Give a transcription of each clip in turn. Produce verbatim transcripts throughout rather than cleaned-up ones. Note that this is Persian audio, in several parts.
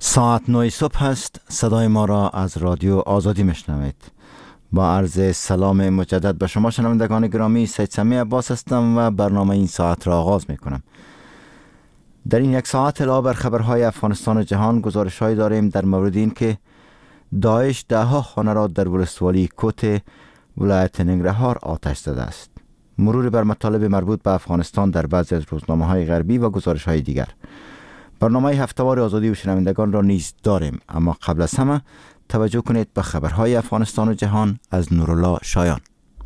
ساعت نه صبح است. صدای ما را از رادیو آزادی میشنوید. با عرض سلام مجدد به شما شنوندگان گرامی، سید سمیع عباس هستم و برنامه این ساعت را آغاز میکنم. در این یک ساعت علاوه بر خبرهای افغانستان و جهان، گزارش‌هایی داریم در مورد این که داعش ده ها خانه را در ولسوالی کوت ولایت ننگرهار آتش زده است. مرور بر مطالب مربوط به افغانستان در بعضی از روزنامه‌های غربی و گزارش‌های دیگر. برنامه هفته‌وار آزادی و شنوندگان را نیز داریم، اما قبل از همه توجه کنید به خبرهای افغانستان و جهان از نورالله شایان.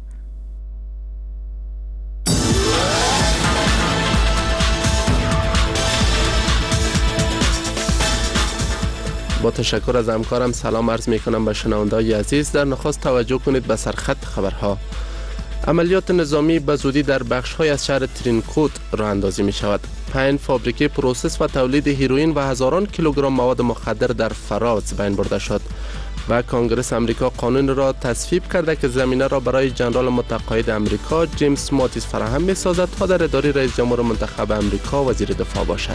با تشکر از همکارم سلام عرض می کنم به شنونده‌های عزیز. در نخست توجه کنید به سرخط خبرها. عملیات نظامی به زودی در بخش‌های از شهر ترینکوت راه اندازی می شود. پنج فابریکه پروسس و تولید هیروئین و هزاران کیلوگرم مواد مخدر در فراز بین برده شد و کنگره امریکا قانون را تصویب کرده که زمینه را برای جنرال متقاعد امریکا جیمز ماتیس فراهم می سازد تا در اداره رئیس جمهور منتخب امریکا وزیر دفاع باشد.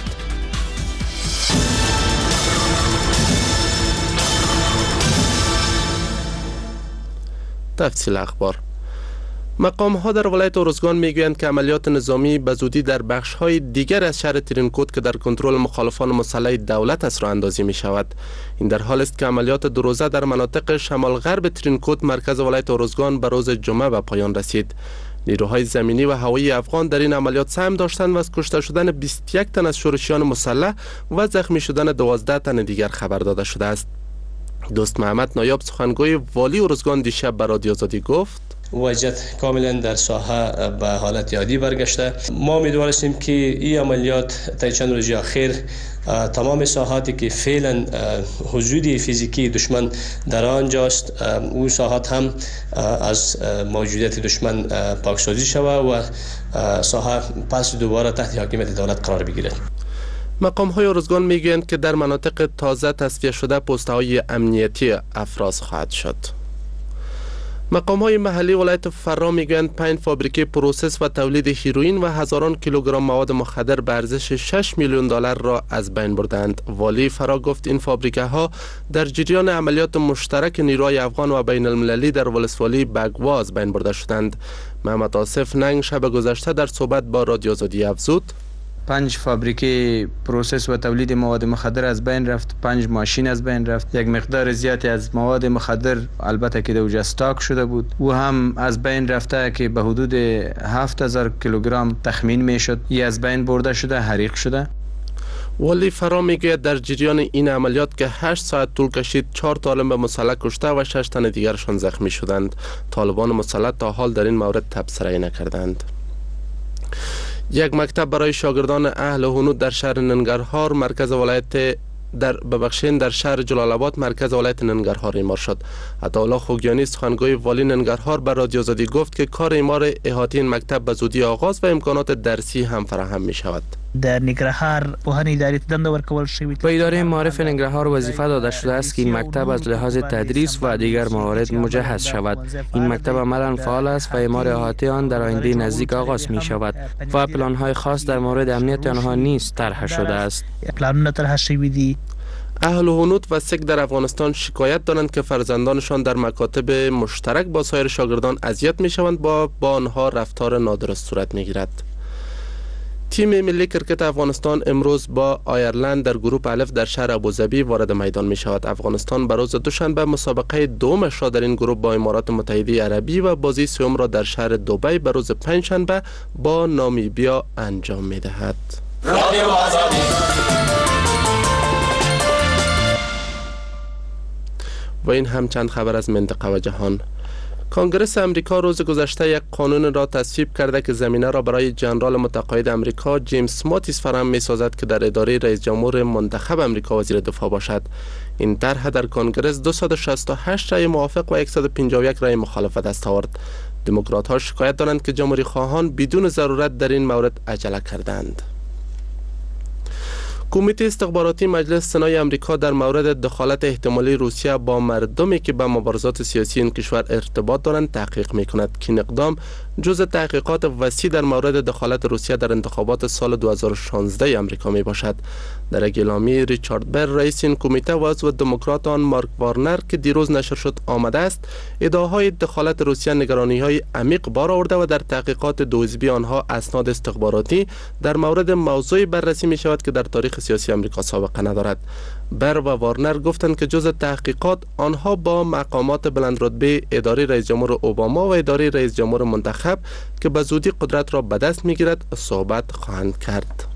تفصیل اخبار. مقام ها در ولایت ارزگان میگویند که عملیات نظامی به زودی در بخش های دیگر از شهر ترینکوت که در کنترل مخالفان مسلح دولت است راه اندازی می شود. این در حال است که عملیات دو روزه در مناطق شمال غرب ترینکوت مرکز ولایت ارزگان به روز جمعه به پایان رسید. نیروهای زمینی و هوایی افغان در این عملیات سهم داشتند و از کشته شدن بیست و یک تن از شورشیان مسلح و زخمی شدن دوازده تن دیگر خبر داده شده است. دوست محمد نایاب سخنگوی والی ارزگان دیشب به رادیو آزادی گفت: وضعیت کاملا در ساحه به حالت عادی برگشته. ما امیدواریم که این عملیات تا چند روز اخیر تمام ساحاتی که فعلا حضور فیزیکی دشمن در آنجاست، اون ساحات هم از موجودیت دشمن پاکسازی شود و ساحه پس دوباره تحت حاکمیت دولت قرار بگیرد. مقام های ارزگان میگویند که در مناطق تازه تصفیه شده پست های امنیتی افراز خواهد شد. مقام های محلی ولایت فرا میگویند پنج فابریکه پروسس و تولید هیروئین و هزاران کیلوگرم مواد مخدر به ارزش شش میلیون دلار را از بین بردند. والی فرا گفت این فابریکه ها در جریان عملیات مشترک نیروهای افغان و بین المللی در ولسوالی بگواز بین برده شدند. محمد آصف ننگ شب گذشته در صحبت با رادیو آزادی افزود: پنج فابریکه پروسس و تولید مواد مخدر از بین رفت، پنج ماشین از بین رفت، یک مقدار زیادی از مواد مخدر البته که دوجه استاک شده بود و هم از بین رفته که به حدود هفت هزار کیلوگرم تخمین میشد، ای از بین برده شده، حریق شده. ولی فرا میگوید در جریان این عملیات که هشت ساعت طول کشید، چهار طالب مسلح کشته و شش تن دیگرشان زخمی شدند. طالبان مسلح تا حال در این مورد تبصره نکردند. یک مکتب برای شاگردان اهل هنود در شهر ننگرهار مرکز ولایت در ببخشین در شهر جلال آباد مرکز ولایت ننگرهار اعمار شد. عطاالله خوگیانی سخنگوی والی ننگرهار به رادیو آزادی گفت که کار اعمار احاطه این مکتب به زودی آغاز و امکانات درسی هم فراهم می شود. در ننگرهار پوهنې ادارې ته دنده ورکول شوې. به اداره معارف ننگرهار وظیفه داده شده است که این مکتب از لحاظ تدریس و دیگر موارد مجهز شود. این مکتب عملا فعال است و اعمار احاطه آن در آینده نزدیک آغاز می شود و پلان های خاص در مورد امنیت آنها نیز طرح شده است. پلانونه طرح شوي دي. اهل هنود و سک در افغانستان شکایت دارند که فرزندانشان در مکاتب مشترک با سایر شاگردان اذیت می شوند و با آنها رفتار نادرست صورت می گیرد. تیم ملی کرکت افغانستان امروز با آیرلند در گروه الف در شهر ابوظبی وارد میدان می شود. افغانستان به روز دوشنبه مسابقه دومش را در این گروه با امارات متحده عربی و بازی سوم را در شهر دبی به روز پنجشنبه با نامیبیا انجام می دهد. و این هم چند خبر از منطقه و جهان. کنگره امریکا روز گذشته یک قانون را تصویب کرده که زمینه را برای جنرال متقاعد امریکا جیمز ماتیس فراهم می‌سازد که در اداره رئیس جمهور منتخب امریکا وزیر دفاع باشد. این طرح در کنگره دویست و شصت و هشت رأی موافق و صد و پنجاه و یک رأی مخالفت دست آورد. دموکرات‌ها شکایت دارند که جمهوری خواهان بدون ضرورت در این مورد عجله کردند. کمیته استخباراتی مجلس سنای امریکا در مورد دخالت احتمالی روسیه با مردمی که به مبارزات سیاسی این کشور ارتباط دارند تحقیق می‌کند که این اقدام جزء تحقیقات وسیع در مورد دخالت روسیه در انتخابات سال دو هزار و شانزده امریکا می باشد. در یک اعلامیه ریچارد بر رئیس این کمیته و عضو دموکرات آن مارک وارنر که دیروز نشر شد آمده است، ادعاهای دخالت روسیه نگرانی‌های عمیق بار آورده و در تحقیقات دو حزبی آنها اسناد استخباراتی در مورد موضوعی بررسی می شود که در تاریخ سیاسی آمریکا سابقه ندارد. بر و وارنر گفتند که جز تحقیقات آنها با مقامات بلندرتبه اداره رئیس جمهور اوباما و اداره رئیس جمهور منتخب که به زودی قدرت را به دست می‌گیرد صحبت خواهند کرد.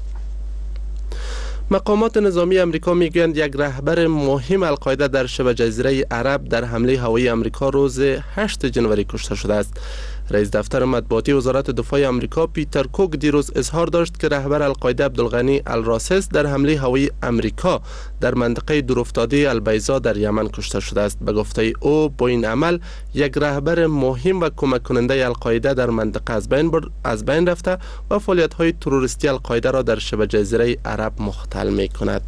مقامات نظامی امریکا میگویند یک رهبر مهم القاعده در شبه جزیره عرب در حمله هوایی امریکا روز هشتم ژانویه کشته شده است. رئیس دفتر مطبوعاتی وزارت دفاع امریکا پیتر کوک دیروز اظهار داشت که رهبر القاعده عبدالغنی الراسس در حمله هوایی امریکا در منطقه دورافتاده البیضا در یمن کشته شده است. به گفته او با این عمل یک رهبر مهم و کمک کننده القاعده در منطقه از بین بر... از بین رفته و فعالیت‌های تروریستی القاعده را در شبه جزیره عرب مختل می‌کند.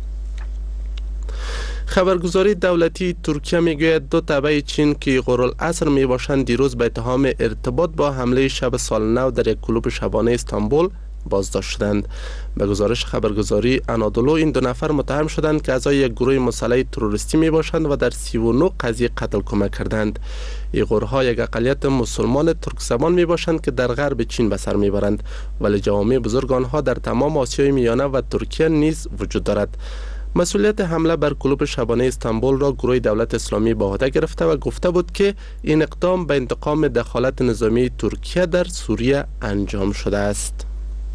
خبرگزاری دولتی ترکیه میگوید دو تبع چین که غرالعصر می باشند دیروز به اتهام ارتباط با حمله شب سال نو در یک کلوب شبانه استانبول بازداشت شدند. به گزارش خبرگزاری انادولو این دو نفر متهم شدند که اعضای یک گروه مسلح تروریستی می باشند و در سی و نه قضیه قتل کمک کردند. این گروه‌ها یک اقلیت مسلمان ترک زبان می باشند که در غرب چین به سر می برند، ولی جوامع بزرگ آنها در تمام آسیای میانه و ترکیه نیز وجود دارد. مسئولیت حمله بر کلوب شبانه استانبول را گروه دولت اسلامی به عهده گرفته و گفته بود که این اقدام به انتقام دخالت نظامی ترکیه در سوریه انجام شده است.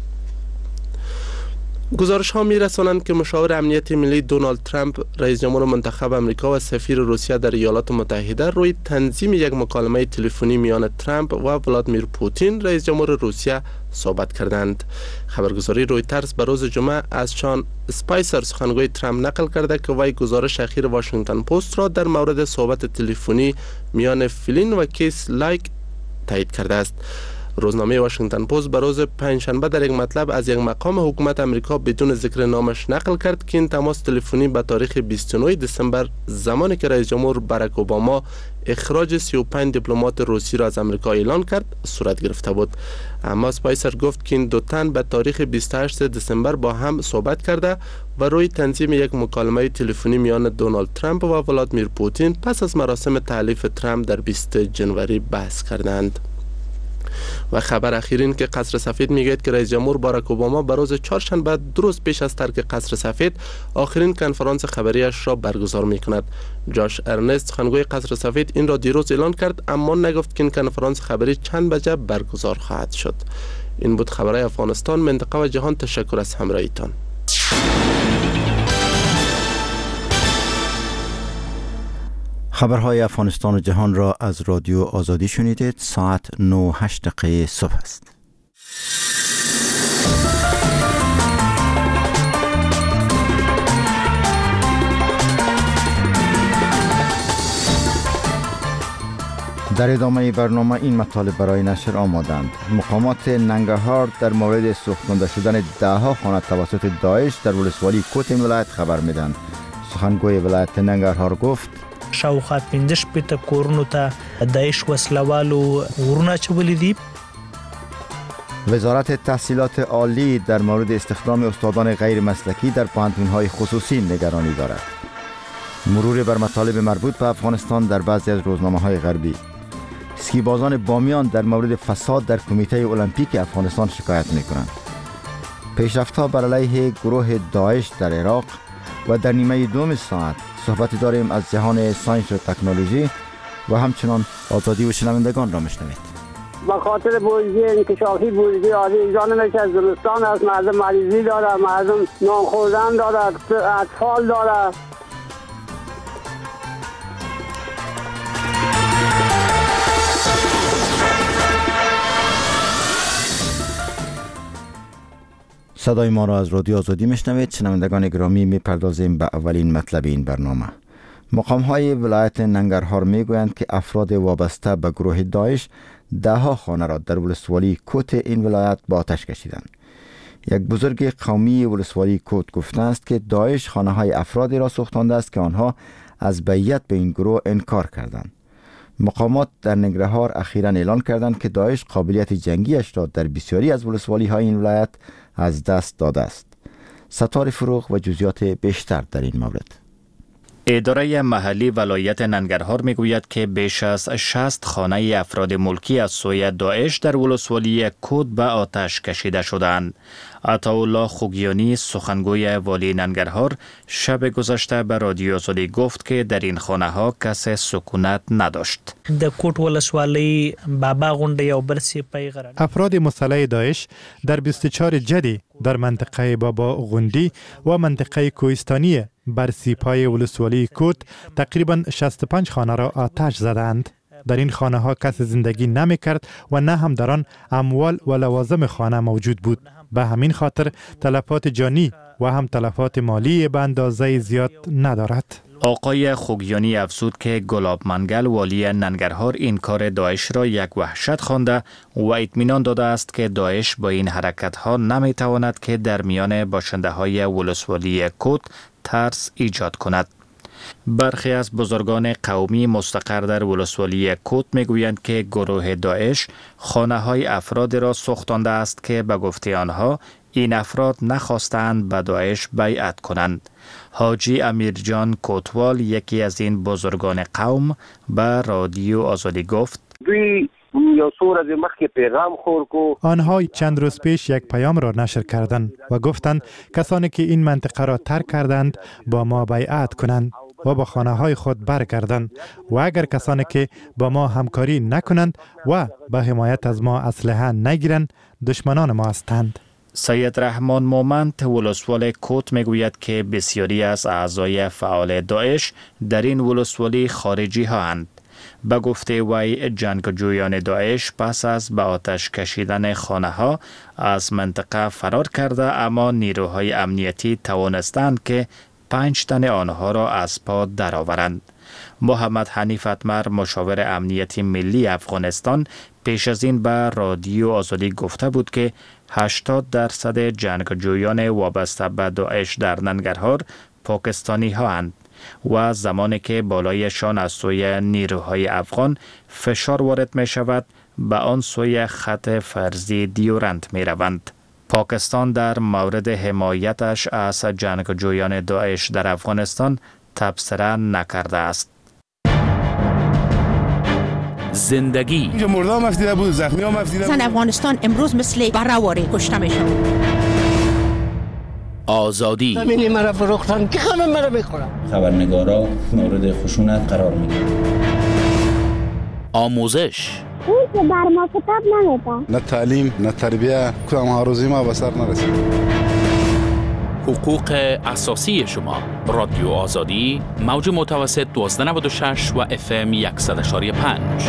گزارش ها می رسانند که مشاور امنیت ملی دونالد ترامپ، رئیس جمهور منتخب امریکا و سفیر روسیه در ایالات متحده روی تنظیم یک مکالمه تلفنی میان ترامپ و ولادیمیر پوتین، رئیس جمهور روسیه صحبت کردند. خبرگزاری رویترز به روز جمعه از شان اسپایسر سخنگوی ترامپ نقل کرده که وی گزارش اخیر واشنگتن پست را در مورد صحبت تلفنی میان فلین و کیس لایک تایید کرده است. روزنامه واشنگتن پست به روز پنجشنبه در یک مطلب از یک مقام حکومت امریکا بدون ذکر نامش نقل کرد که این تماس تلفنی به تاریخ بیست و نه دسامبر، زمانی که رئیس جمهور باراک اوباما اخراج سی و پنج دیپلمات روسی را از امریکا اعلان کرد صورت گرفته بود. اما اسپایسر گفت که این دو تن به تاریخ بیست و هشتم دسامبر با هم صحبت کرده و روی تنظیم یک مکالمه تلفنی میان دونالد ترامپ و ولادیمیر پوتین پس از مراسم تحلیف ترامپ در بیستم ژانویه بحث کردند. و خبر اخیر این که قصر سفید میگوید که رئیس جمهور باراک اوباما به روز چهارشنبه دو روز پیش از ترک قصر سفید آخرین کنفرانس خبریش را برگزار میکند. جاش ارنست سخنگوی قصر سفید این را دیروز اعلان کرد، اما نگفت که این کنفرانس خبری چند بجه برگزار خواهد شد. این بود خبرهای افغانستان، منطقه و جهان. تشکر از همراهیتان. خبرهای افغانستان و جهان را از رادیو آزادی شنیدید. ساعت نه و هشت دقیقه صبح است. در ادامه برنامه این مطالب برای نشر آمادند. مقامات ننگرهار در مورد سوختگنده شدن ده ها خانه توسط داعش در ولسوالی کوت ولایت خبر میدن. سخنگوی ولایت ننگرهار گفت شاوخوا پنځه شپېته کورونو ته داعش وسلوالو غرونه اچولي دي. وزارت تحصیلات عالی در مورد استخدام استادان غیر مسلکی در پوهنتون‌های خصوصی نگرانی دارد. مرور بر مطالب مربوط به افغانستان در بعضی از روزنامه‌های غربی. اسکیبازان بامیان در مورد فساد در کمیته المپیک افغانستان شکایت می‌کنند. پیشرفت‌ها بر علیه گروه داعش در عراق و در نیمه دوم ساعت صحبت داریم از جهان ساینس و تکنولوژی و همچنان آزادی و شنوندگان را میشنوید. با خاطر بوجی انکشافی بوجی عادی ایجان نمیشه. از زمستان از مردم مریضی داره، مردم نان خوردن داره، اطفال داره. صدای ما را از رادیو آزادی میشنوید. شنوندگان گرامی، میپردازیم به اولین مطلب این برنامه. مقام‌های ولایت ننگرهار میگویند که افراد وابسته به گروه داعش ده ها خانه را در ولسوالی کوت این ولایت با آتش کشیدند. یک بزرگ قومی ولسوالی کوت گفته است که داعش خانه های افرادی را سوختانده است که آنها از بیعت به این گروه انکار کردند. مقامات در ننگرهار اخیراً اعلان کردند که داعش قابلیت جنگیش را در بسیاری از ولسوالی های این ولایت از دست داده است. ستار فروغ و جزئیات بیشتر در این مورد. اداره محلی ولایت ننگرهار میگوید که بیش از شصت خانه افراد ملکی از سوی داعش در ولسوالی کود به آتش کشیده شدند. عطاالله خوگیانی سخنگوی والی ننگرهار شب گذشته به رادیو آزادی گفت که در این خانه ها کس سکونت نداشت. د کوټ ولسوالۍ بابا غونډه یو بل سپای غره افراد مسلح داعش در بیست و چهار جدی در منطقه بابا غوندی و منطقه کوهستانی بر سیپای ولسوالی کوت تقریبا شصت و پنج خانه را آتش زدند. در این خانه ها کس زندگی نمی کرد و نه هم در آن اموال و لوازم خانه موجود بود. به همین خاطر تلفات جانی و هم تلفات مالی به اندازه زیاد ندارد. آقای خوگیانی افزود که گلاب منگل والی ننگرهار این کار داعش را یک وحشت خوانده و اطمینان داده است که داعش با این حرکت ها نمی تواند که در میان باشنده های ولسوالی کوت ترس ایجاد کند. برخی از بزرگان قومی مستقر در ولسوالی کوت میگویند که گروه داعش خانه های افراد را سوختانده است که به گفته آنها این افراد نخواستند به داعش بیعت کنند. حاجی امیرجان کوتوال یکی از این بزرگان قوم به رادیو آزادی گفت دوی یا سور از مخی پیغام خور کو آنها چند روز پیش یک پیام را نشر کردند و گفتند کسانی که این منطقه را ترک کردند با ما بیعت کنند و با خانه های خود برگردند و اگر کسانی که با ما همکاری نکنند و به حمایت از ما اسلحه نگیرند دشمنان ما هستند. سید رحمان مومند ولسوال کوت میگوید که بسیاری از اعضای فعال داعش در این ولسوالی خارجی ها اند. به گفته وی جنگجویان داعش پس از به آتش کشیدن خانه ها از منطقه فرار کرده، اما نیروهای امنیتی توانستند که پنج تن آنها را از پا درآورند. محمد حنیف اتمر مشاور امنیتی ملی افغانستان پیش از این به رادیو آزادی گفته بود که هشتاد درصد جنگجویان وابسته به داعش در ننگرهار پاکستانی ها اند و زمانی که بالایشان از سوی نیروهای افغان فشار وارد می شود به آن سوی خط فرضی دیورند می روند. پاکستان در مورد حمایتش از جنگجویان داعش در افغانستان تبصره نکرده است. زندگی مردم افتیده بود، زخمی هم افتیده بود. زن افغانستان امروز مثل برهواری کشته میشن. آزادی زمینی مرا فروختن که همه مرا میخورن. خبرنگارا مورد خشونت قرار میگیرن. آموزش اون که بر ما کتاب نمیده. نه تعلیم نه تربیه کدام هاروزی ما به سر نرسید. حقوق اساسی شما. رادیو آزادی موج متوسط دوازده نود و شش و اف ام صد و پنج.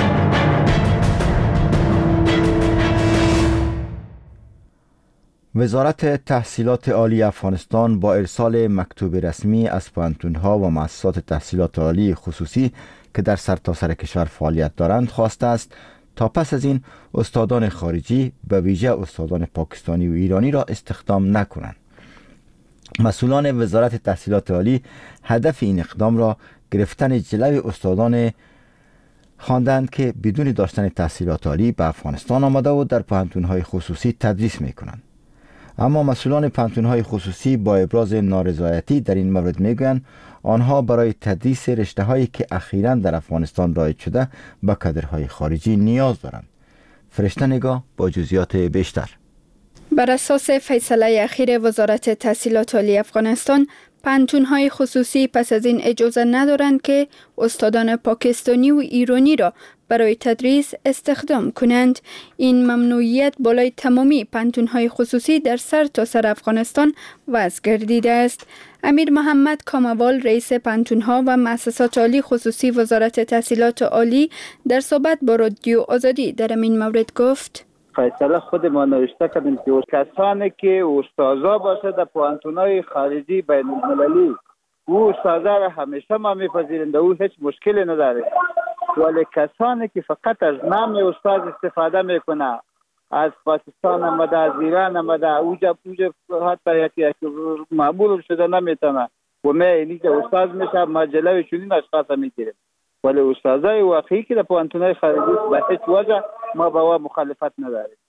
وزارت تحصیلات عالی افغانستان با ارسال مکتوب رسمی از پوهنتون‌ها و مؤسسات تحصیلات عالی خصوصی که در سرتاسر کشور فعالیت دارند خواسته است تا پس از این استادان خارجی به ویژه استادان پاکستانی و ایرانی را استخدام نکنند. مسئولان وزارت تحصیلات عالی هدف این اقدام را گرفتن جلوی استادان خواندند که بدون داشتن تحصیلات عالی به افغانستان آمده و در پوهنتون‌های خصوصی تدریس می‌کنند. اما مسئولان پوهنتون‌های خصوصی با ابراز نارضایتی در این مورد میگویند آنها برای تدریس رشته‌هایی که اخیراً در افغانستان رایج شده به کادرهای خارجی نیاز دارند. فرشته نگاه با جزئیات بیشتر. بر اساس فیصله اخیر وزارت تحصیلات عالی افغانستان، پوهنتون‌های خصوصی پس از این اجازه ندارند که استادان پاکستانی و ایرانی را برای تدریس استخدام کنند. این ممنوعیت بالای تمامی پوهنتون‌های خصوصی در سر تا سر افغانستان وضع گردیده است. امیر محمد کاموال رئیس پوهنتون‌ها و مؤسسات عالی خصوصی وزارت تحصیلات عالی در صحبت با رادیو آزادی در این مورد گفت: فیصله خود ما نوشته کردیم که کسانی که استادا باشه در پوهنتون‌های خارجی بین المللی او استادا را همیشه ما میپذیریم، او هیچ مشکلی نداره، ولی کسانی که فقط از نام استاد استفاده میکنه، از پاکستان آمده، از ایران آمده، اوجا اوجا حتی یکی معمول شده نمیتونه و ما اینجا استاد میشه، ما جلوی چنین اشخاص میگیریم، ولی استادای واقعی که در پوهنتون‌های خارجی به هیچ وجه ما با او مخالفت نداریم.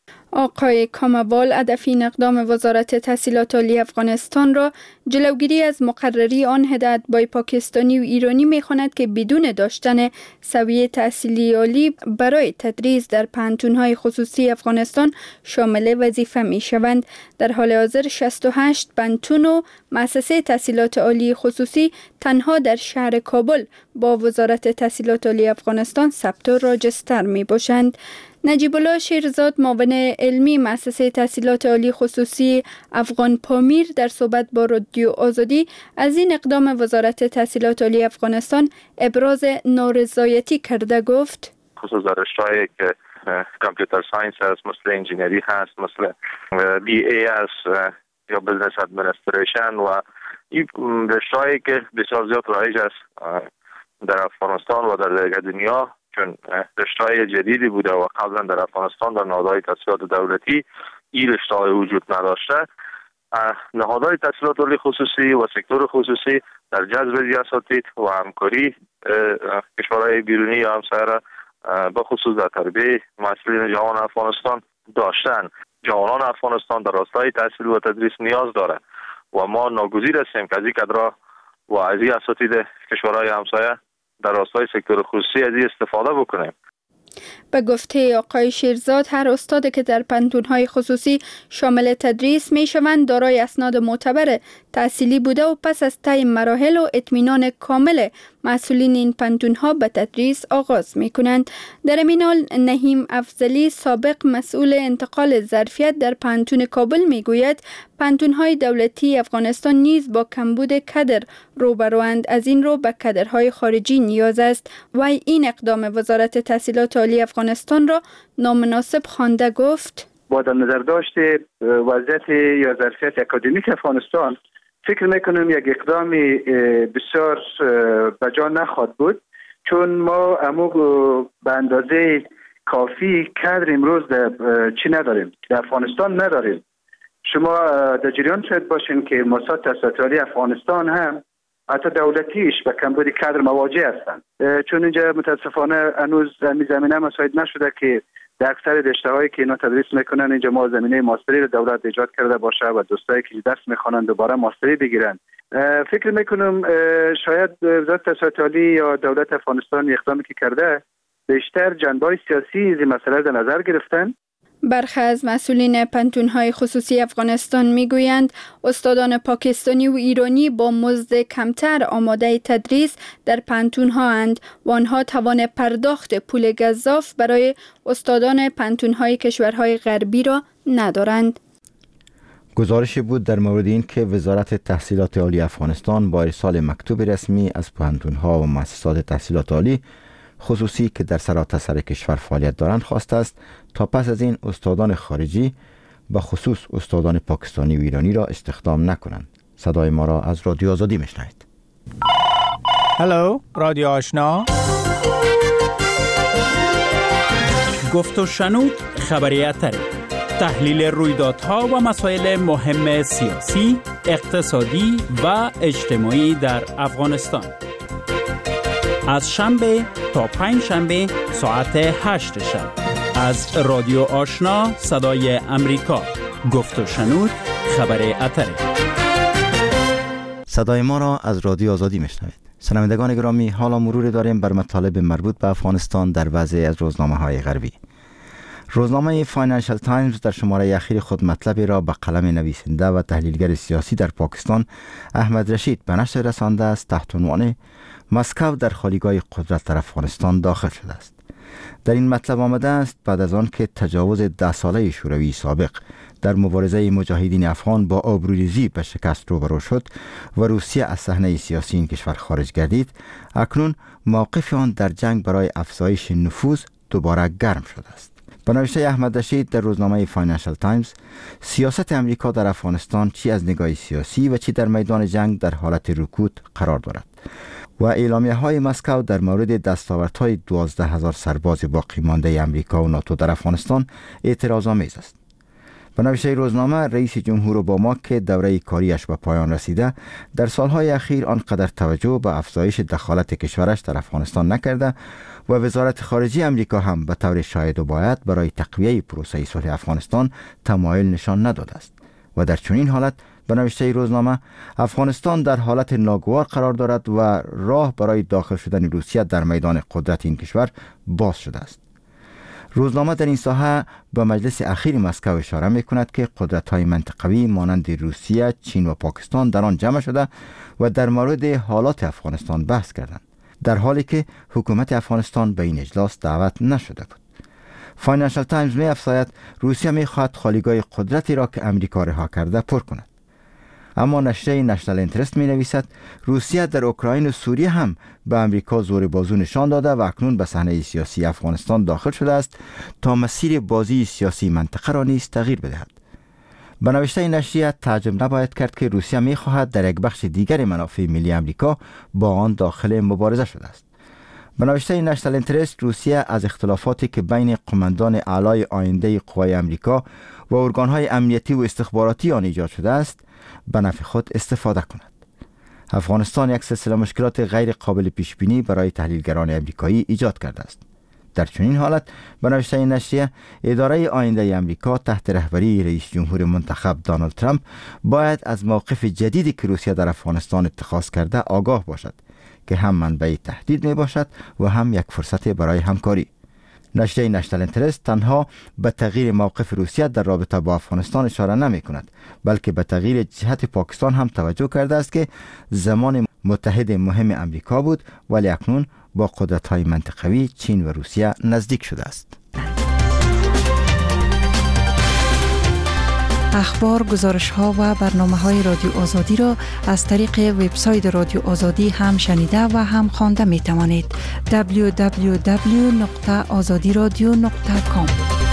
آقای کاموال هدف این اقدام وزارت تحصیلات عالی افغانستان را جلوگیری از مقرری آن هدایت بای پاکستانی و ایرانی می‌خواند که بدون داشتن سویه تحصیلی عالی برای تدریس در پانتون‌های خصوصی افغانستان شامل وظیفه می‌شوند. در حال حاضر شصت و هشت پانتون و مؤسسه تحصیلات عالی خصوصی تنها در شهر کابل با وزارت تحصیلات عالی افغانستان ثبت و راجستر می‌باشند. نجیب الله شیرزاد معاون علمی مؤسسه تحصیلات عالی خصوصی افغان پامیر در صحبت با رادیو آزادی از این اقدام وزارت تحصیلات عالی افغانستان ابراز نارضایتی کرده گفت: خصوص در رشته‌هایی که کامپیوتر ساینس هست، مثل انجینری هست، مثل بی ای هست یا بزنس ادمنستریشن و این رشته‌هایی که بسیار زیاد رایج است در افغانستان و در دیگر دنیا، چون رشته‌های جدیدی بوده و قبلا در افغانستان در نهادهای تحصیلات دولتی این رشته‌های وجود نداشته. نهادهای تحصیلات عالی خصوصی و سکتور خصوصی در جذب اساتید و همکاری کشورهای بیرونی یا همسایه به خصوص در تربیت مسئولین جوان افغانستان داشتن. جوانان افغانستان در راستای تحصیل و تدریس نیاز داره و ما ناگزیر هستیم که از این کادرها و از این اساتید کشورهای همسایه در راستای سکتور خصوصی از این استفاده بکنیم. به گفته آقای شیرزاد، هر استاد که در پانتون‌های خصوصی شامل تدریس می‌شوند دارای اسناد معتبر تحصیلی بوده و پس از طی مراحل و اطمینان کامل مسئولین این پانتون‌ها به تدریس آغاز می‌کنند. در این حال نهیم افضلی سابق مسئول انتقال ظرفیت در پانتون کابل می‌گوید پانتون‌های دولتی افغانستان نیز با کمبود کادر روبروند، از این رو به کادرهای خارجی نیاز است و این اقدام وزارت تحصیلات عالی افغانستان را نامناسب خوانده گفت: با در نظر داشت وضعیت یا ظرفیت اکادمیک افغانستان فکر میکنم یک اقدامی بسیار بجا نخواهد بود، چون ما امو به اندازه کافی کادر امروز در چی نداریم، در افغانستان نداریم. شما در جریان شاید باشین که مؤسسات تحصیلات عالی افغانستان هم حتی دولتیش به کمبود کادر مواجه هستند، چون اینجا متاسفانه هنوز می زمینه مساعد نشده که در اکثر رشته‌هایی که اینا تدریس میکنن اینجا ما زمینه ماستری رو دولت ایجاد کرده باشه و دوستایی که درس میخوانند دوباره ماستری بگیرن. فکر میکنم شاید وزارت تحصیلات عالی یا دولت افغانستان اقدامی که کرده بیشتر جنبه‌های سیاسی این مسئله در نظر گرفتن. برخی از مسئولین پانتون‌های خصوصی افغانستان میگویند استادان پاکستانی و ایرانی با مزد کمتر آماده تدریس در پانتون‌ها اند و آنها توان پرداخت پول گزاف برای استادان پانتون‌های کشورهای غربی را ندارند. گزارشی بود در مورد این که وزارت تحصیلات عالی افغانستان با ارسال مکتوب رسمی از پانتون‌ها و مؤسسات تحصیلات عالی خصوصی که در سراسر کشور فعالیت دارند خواسته است تا پس از این استادان خارجی به خصوص استادان پاکستانی و ایرانی را استخدام نکنند. صدای ما را از رادیو آزادی میشنوید. هلو رادیو آشنا، گفت و شنود خبریاتری، تحلیل رویدادها و مسائل مهم سیاسی، اقتصادی و اجتماعی در افغانستان. از شنبه تا پنج شنبه ساعت هشت شب از رادیو آشنا صدای امریکا. گفت و شنود خبر اتری. صدای ما را از رادیو آزادی میشنوید. شنوندگان گرامی، حالا مرور داریم بر مطالب مربوط به افغانستان در بعضی از روزنامه‌های غربی. روزنامه فاینانشل تایمز در شماره اخیر خود مطلبی را به قلم نویسنده و تحلیلگر سیاسی در پاکستان احمد رشید به نشر رسانده است تحت عنوان مسکو در خالیگاه قدرت در افغانستان داخل شده است. در این مطلب آمده است بعد از آن که تجاوز ده ساله شوروی سابق در مبارزه مجاهدین افغان با آبروریزی به شکست روبرو شد و روسیه از صحنه سیاسی این کشور خارج گردید، اکنون موقف آن در جنگ برای افزایش نفوذ دوباره گرم شده است. به نوشته احمد رشید در روزنامه فاینانشل تایمز، سیاست امریکا در افغانستان چی از نگاه سیاسی و چی در میدان جنگ در حالت رکود قرار دارد و اعلامیه های مسکو در مورد دستاوردهای دوازده هزار سرباز باقی مانده امریکا و ناتو در افغانستان اعتراض‌آمیز است. به نوشته روزنامه، رئیس جمهور اوباما که دوره کاریش به پایان رسیده، در سالهای اخیر آنقدر توجه به افزایش دخالت کشورش در افغانستان نکرده و وزارت خارجه امریکا هم به طور شاید و باید برای تقویه پروسه صلح افغانستان تمایل نشان نداده است و در چنین حالت به نوشته روزنامه افغانستان در حالت ناگوار قرار دارد و راه برای داخل شدن روسیه در میدان قدرت این کشور باز شده است. روزنامه در این ساحه به مجلس اخیر مسکو اشاره می کند که قدرت‌های منطقوی مانند روسیه، چین و پاکستان در آن جمع شده و در مورد حالات افغانستان بحث کردند، در حالی که حکومت افغانستان به این اجلاس دعوت نشده بود. فاینانشال تایمز می افزاید روسیه می خواهد خالیگاه قدرتی را که امریکا رها کرده پر کند. اما نشریه نشنال اینترست می نویسد روسیه در اوکراین و سوریه هم به امریکا زور بازو نشان داده و اکنون به صحنه سیاسی افغانستان داخل شده است تا مسیر بازی سیاسی منطقه را نیز تغییر بدهد. به نوشته نشریه تعجب نباید کرد که روسیه می خواهد در یک بخش دیگر منافع ملی امریکا با آن داخل مبارزه شده است. به نوشته نشنال اینترست، روسیه از اختلافاتی که بین قماندان اعلای آینده قوای امریکا و ارگان‌های امنیتی و استخباراتی آن ایجاد شده است به نفع خود استفاده کند. افغانستان یک سلسله مشکلات غیر قابل پیش بینی برای تحلیلگران امریکایی ایجاد کرده است. در چنین حالت به نوشته نشریه، اداره آینده امریکا تحت رهبری رئیس جمهور منتخب دونالد ترامپ باید از موقف جدیدی که روسیه در افغانستان اتخاذ کرده آگاه باشد که هم منبع تهدید می باشد و هم یک فرصت برای همکاری. نشریه نشنال اینترست تنها به تغییر موقف روسیه در رابطه با افغانستان اشاره نمی کند، بلکه به تغییر جهت پاکستان هم توجه کرده است که زمان متحد مهم امریکا بود ولی اکنون با قدرت‌های منطقوی چین و روسیه نزدیک شده است. اخبار، گزارش‌ها و برنامه‌های رادیو آزادی را از طریق وبسایت رادیو آزادی هم شنیده و هم خوانده می‌توانید. دبلیو دبلیو دبلیو نقطه آزادی رادیو نقطه کام.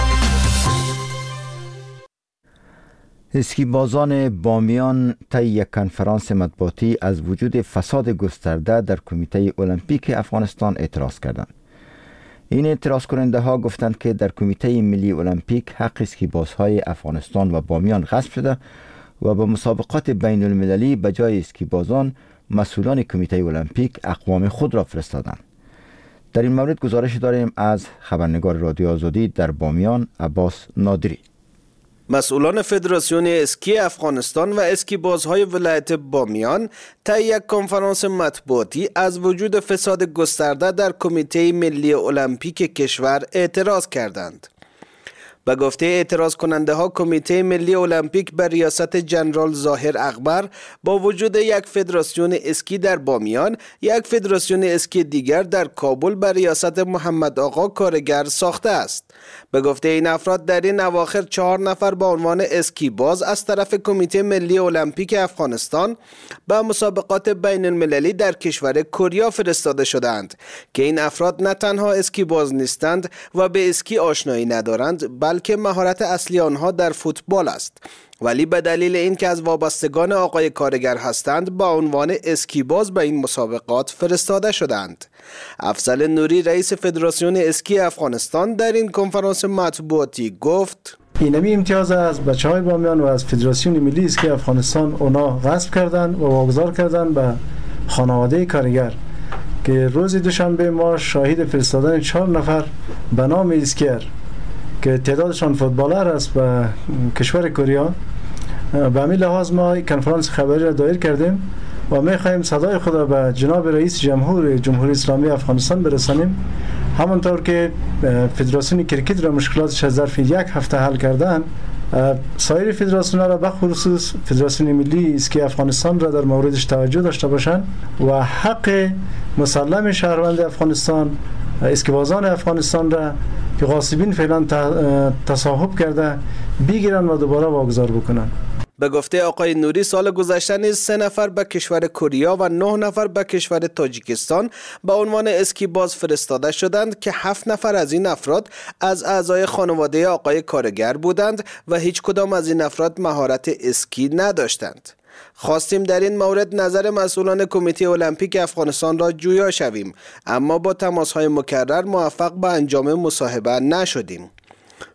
اسکیبازان بامیان طی یک کنفرانس مطبوعاتی از وجود فساد گسترده در کمیته المپیک افغانستان اعتراض کردند. این اعتراض کننده ها گفتند که در کمیته ملی المپیک حق اسکیبازهای افغانستان و بامیان غصب شده و به مسابقات بین المللی به جای اسکیبازان مسئولان کمیته المپیک اقوام خود را فرستادند. در این مورد گزارش داریم از خبرنگار رادیو آزادی در بامیان عباس نادری. مسئولان فدراسیون اسکی افغانستان و اسکی بازهای ولایت بامیان طی یک کنفرانس مطبوعاتی از وجود فساد گسترده در کمیته ملی المپیک کشور اعتراض کردند. به گفته اعتراض کننده ها، کمیته ملی المپیک بر ریاست جنرال ظاهر اکبر با وجود یک فدراسیون اسکی در بامیان، یک فدراسیون اسکی دیگر در کابل بر ریاست محمد آقا کارگر ساخته است. به گفته این افراد در این اواخر چهار نفر با عنوان اسکی باز از طرف کمیته ملی المپیک افغانستان به مسابقات بین المللی در کشور کره فرستاده شدند که این افراد نه تنها اسکی باز نیستند و به اسکی آشنایی ندارند، بلکه مهارت اصلی آنها در فوتبال است، ولی به دلیل اینکه از وابستگان آقای کارگر هستند با عنوان اسکی باز به این مسابقات فرستاده شدند. افضل نوری رئیس فدراسیون اسکی افغانستان در این کنفرانس مطبوعاتی گفت: اینمی امتیاز از بچهای بامیان و از فدراسیون ملی اسکی افغانستان اونا غصب کردن و واگذار کردن به خانواده کارگر که روز دوشنبه ما شاهد فرستادن چهار نفر به نام اسکیر که تعدادشان فوتبالر است به کشور کره. به همین لحاظ ما کنفرانس خبری را دایر کردیم و می خواهیم صدای خود را به جناب رئیس جمهور جمهوری اسلامی افغانستان برسانیم، همانطور که فدراسیون کرکت را مشکلاتش از ظرف یک هفته حل کردن، سایر فدراسیون را به خصوص فدراسیون ملی اسکی افغانستان را در موردش توجه داشته باشند و حق مسلم شهروند افغانستان، اسکیبازان افغانستان را که غاصبین فعلا تصاحب کرده بگیرن و دوباره واگذار بکنن. به گفته آقای نوری، سال گذشته نیز سه نفر به کشور کره و نه نفر به کشور تاجیکستان به عنوان اسکی باز فرستاده شدند که هفت نفر از این افراد از اعضای خانواده آقای کارگر بودند و هیچ کدام از این افراد مهارت اسکی نداشتند. خواستیم در این مورد نظر مسئولان کمیته المپیک افغانستان را جویا شویم، اما با تماس‌های مکرر موفق به انجام مصاحبه نشدیم.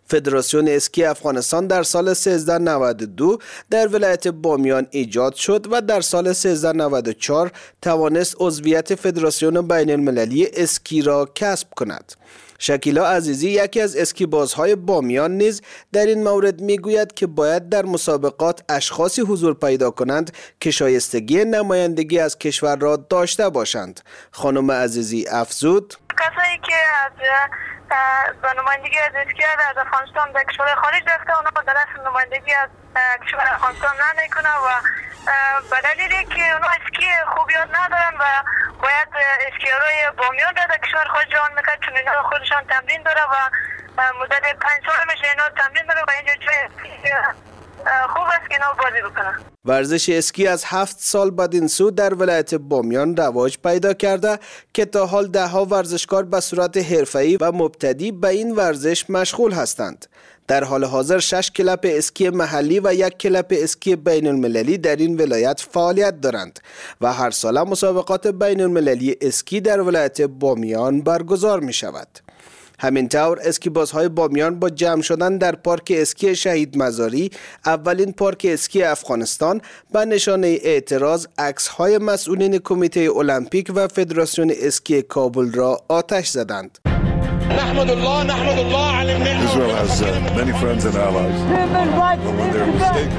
فدراسیون اسکی افغانستان در سال سیزده نود و دو در ولایت بامیان ایجاد شد و در سال سیزده نود و چهار توانست عضویت فدراسیون بین المللی اسکی را کسب کند. شکیلا عزیزی یکی از اسکی بازهای بامیان نیز در این مورد میگوید که باید در مسابقات اشخاصی حضور پیدا کنند که شایستگی نمایندگی از کشور را داشته باشند. خانم عزیزی افزود: کسایی که از به نمایندگی از اسکی از افغانستان به کشور خارج رفته اونا در اصل نمایندگی از کشور افغانستان نمیکنه و به دلیلی که اونا اسکی خوبیات ندارن و باید اسکیارای بامیان را در کشور خارج جان میکرد، چون اینا خودشان تمرین داره و مدت پنج سال میشه اینا تمرین داره و اینجا جای خوب است که اینا بازی بکنن. ورزش اسکی از هفت سال بعد سو در ولایت بامیان رواج پیدا کرده که تا حال ده ها ورزشکار به صورت حرفه‌ای و مبتدی به این ورزش مشغول هستند. در حال حاضر شش کلب اسکی محلی و یک کلب اسکی بین المللی در این ولایت فعالیت دارند و هر ساله مسابقات بین المللی اسکی در ولایت بامیان برگزار می شود. همینطور اسکی بازهای بامیان با جمع شدن در پارک اسکی شهید مزاری، اولین پارک اسکی افغانستان، به نشانه اعتراض عکس‌های مسئولین کمیته المپیک و فدراسیون اسکی کابل را آتش زدند. نحمد الله نحمد الله على النعمة. Israel has uh, many friends and allies. But when they're mistaken.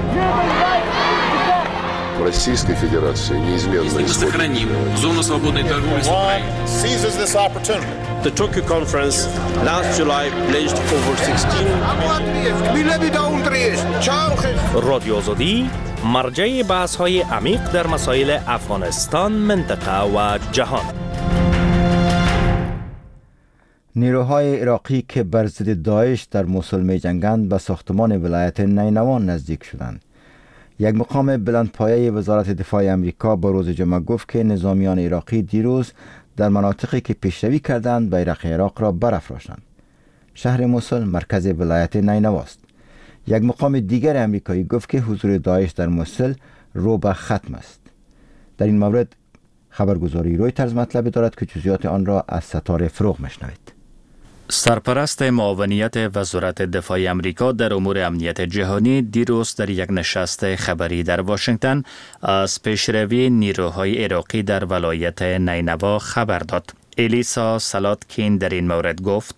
Российской Федерации неизменно мы сохраним зону свободной торговли с Украиной. Seizes this opportunity. The Tokyo conference last July pledged over sixteen رادیو آزادی مرجع بحث‌های عمیق در مسائل افغانستان، منطقه و جهان. نیروهای عراقی که بر ضد داعش در موصل می جنگند به ساختمان ولایت نینوا نزدیک شدند. یک مقام بلندپایه وزارت دفاع امریکا با روز جمعه گفت که نظامیان عراقی دیروز در مناطقی که پیشروی کردند بیرق عراق را برافراشتند. شهر موصل مرکز ولایت نینوا است. یک مقام دیگر امریکایی گفت که حضور داعش در موصل رو به ختم است. در این مورد خبرگزاری رویترز مطلب دارد که جزئیات آن را از ستاره فروغ میشنوید. سرپرست معاونیت وزارت دفاع امریکا در امور امنیت جهانی دیروز در یک نشست خبری در واشنگتن از پیشروی نیروهای عراقی در ولایت نینوا خبر داد. الیسا سلاتکین در این مورد گفت: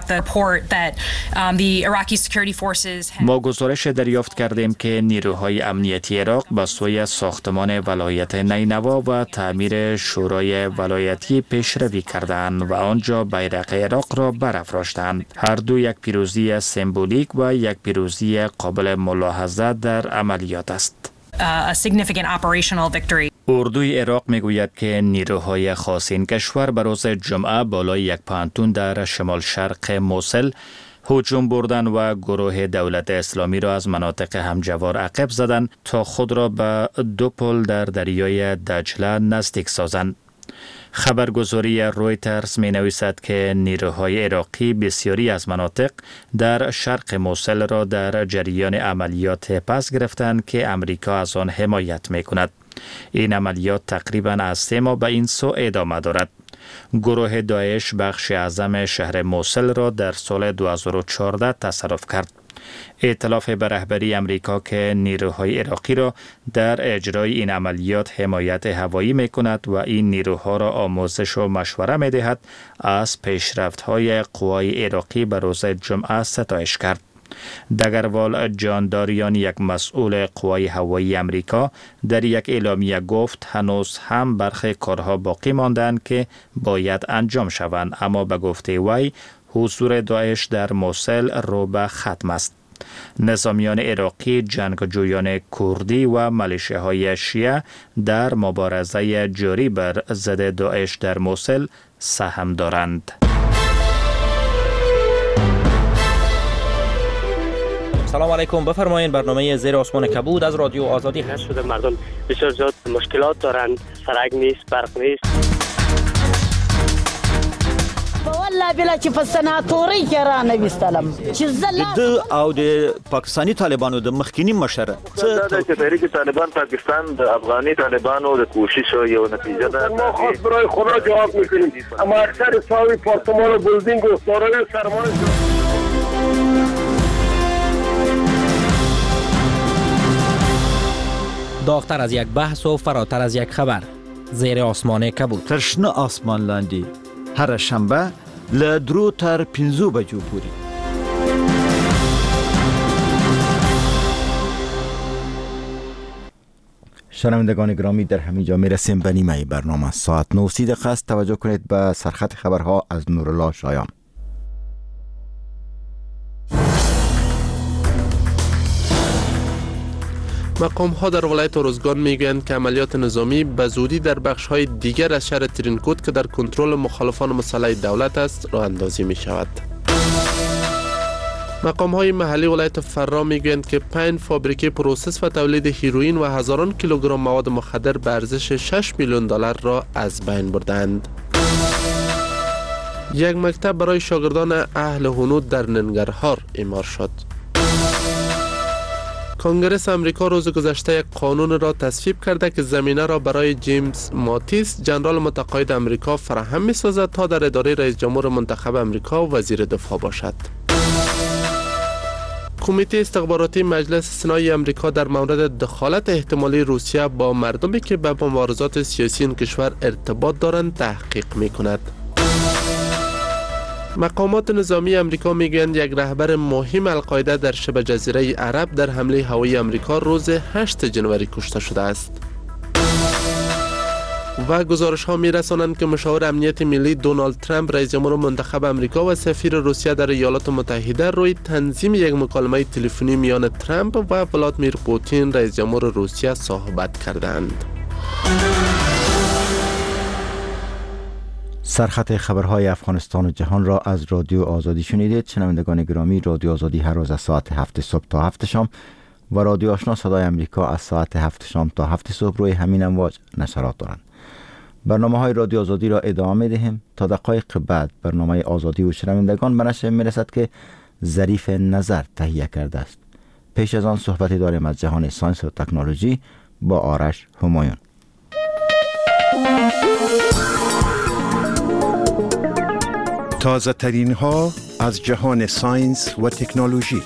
ما گزارش دریافت کردیم که نیروهای امنیتی عراق به سوی ساختمان ولایت نینوا و تعمیر شورای ولایتی پیشروی کردند و آنجا بیرق عراق را برافراشتند. هر دو یک پیروزی سمبولیک و یک پیروزی قابل ملاحظه در عملیات است. A significant operational victory. اردوی عراق میگوید که نیروهای خاص این کشور به روز جمعه بالای یک پانتون در شمال شرق موصل هجوم بردن و گروه دولت اسلامی را از مناطق همجوار عقب زدند تا خود را به دو پل در دریای دجله نزدیک سازند. خبرگزاری رویترز می نویسد که نیروهای عراقی بسیاری از مناطق در شرق موصل را در جریان عملیات پس گرفتند که امریکا از آن حمایت می کند. این عملیات تقریباً از سه ماه به این سو ادامه دارد. گروه داعش بخش اعظم شهر موصل را در سال دو هزار و چهارده تصرف کرد. ائتلاف به رهبری امریکا که نیروهای عراقی را در اجرای این عملیات حمایت هوایی می کند و این نیروها را آموزش و مشوره می دهد، از پیشرفت‌های قوای عراقی به روز جمعه ستایش کرد. دگروال جانداریان، یک مسئول قوای هوایی امریکا، در یک اعلامیه گفت هنوز هم برخی کارها باقی ماندند که باید انجام شوند، اما به گفته وی حضور داعش در موصل رو به ختم است. نظامیان عراقی، جنگجویان کردی و ملیشه‌های شیعه در مبارزه جاری بر ضد داعش در موصل سهم دارند. سلام علیکم، بفرمایید. برنامه زیر آسمان کبود از رادیو آزادی هست. شده مردم بسیار زیاد مشکلات دارند، سرک نیست، برق نیست. والله بلا چې په سناتوري کې را نه وستلم چې زله او د پاکستانی طالبانو د مخکینی مشر څه د تحریک طالبان پاکستان د افغاني طالبانو د کوشش یو نتیجه ده. ما خاص برای خدا جواب میکنیم، اما اکثر ساوی پارتمان و بلدینگ و سارای سرمایه داغتر از یک بحث و فراتر از یک خبر. زیر آسمان کبود. ترشنه آسمان لاندی. هر شنبه لدرو تر پینزو بجو پوری. شنوندگان گرامی، در همین جا میرسیم به نیمه برنامه. ساعت نه و سی دقیقه است. توجه کنید به سرخط خبرها از نورالله شایان. مقام ها در ولایت اروزگان میگویند که عملیات نظامی به زودی در بخش های دیگر از شهر ترینکوت که در کنترل مخالفان مسلح دولت است راه اندازی می شود. مقام های محلی ولایت فرا میگویند که پنج فابریکه پروسس و تولید هیروئین و هزاران کیلوگرم مواد مخدر به ارزش شش میلیون دلار را از بین بردند. یک مکتب برای شاگردان اهل هنود در ننگرهار اعمار شد. کنگره امریکا روز گذشته یک قانون را تصویب کرده که زمینه را برای جیمز ماتیس ژنرال متقاعد امریکا فراهم می‌سازد تا در اداره رئیس جمهور منتخب امریکا وزیر دفاع باشد. کمیته استخباراتی مجلس سنای امریکا در مورد دخالت احتمالی روسیه با مردمی که به مبارزات سیاسی این کشور ارتباط دارند تحقیق می‌کند. مقامات نظامی امریکا میگویند یک رهبر مهم القاعده در شبه جزیره عرب در حمله هوایی امریکا روز هشتم ژانویه کشته شده است. و گزارش ها می رسانند که مشاور امنیت ملی دونالد ترامپ رئیس جمهور منتخب امریکا و سفیر روسیه در ایالات متحده روی تنظیم یک مکالمه تلفنی میان ترامپ و ولادیمیر پوتین رئیس جمهور روسیه صحبت کردند. سرخط خبرهای افغانستان و جهان را از رادیو آزادی شنیدید. شنوندگان گرامی، رادیو آزادی هر روز از ساعت هفت صبح تا هفت شام و رادیو آشنا صدای امریکا از ساعت هفت شام تا هفت صبح روی همین امواج نشرات دارند. برنامه های رادیو آزادی را ادامه دهیم. تا دقایق بعد برنامه آزادی و شنوندگان به نشر میرسد که ظریف نظر تهیه کرده است. پیش از آن صحبتی داریم از جهان ساینس و تکنولوژی با آرش همایون. تازه ترین ها از جهان ساینس و تکنولوژی.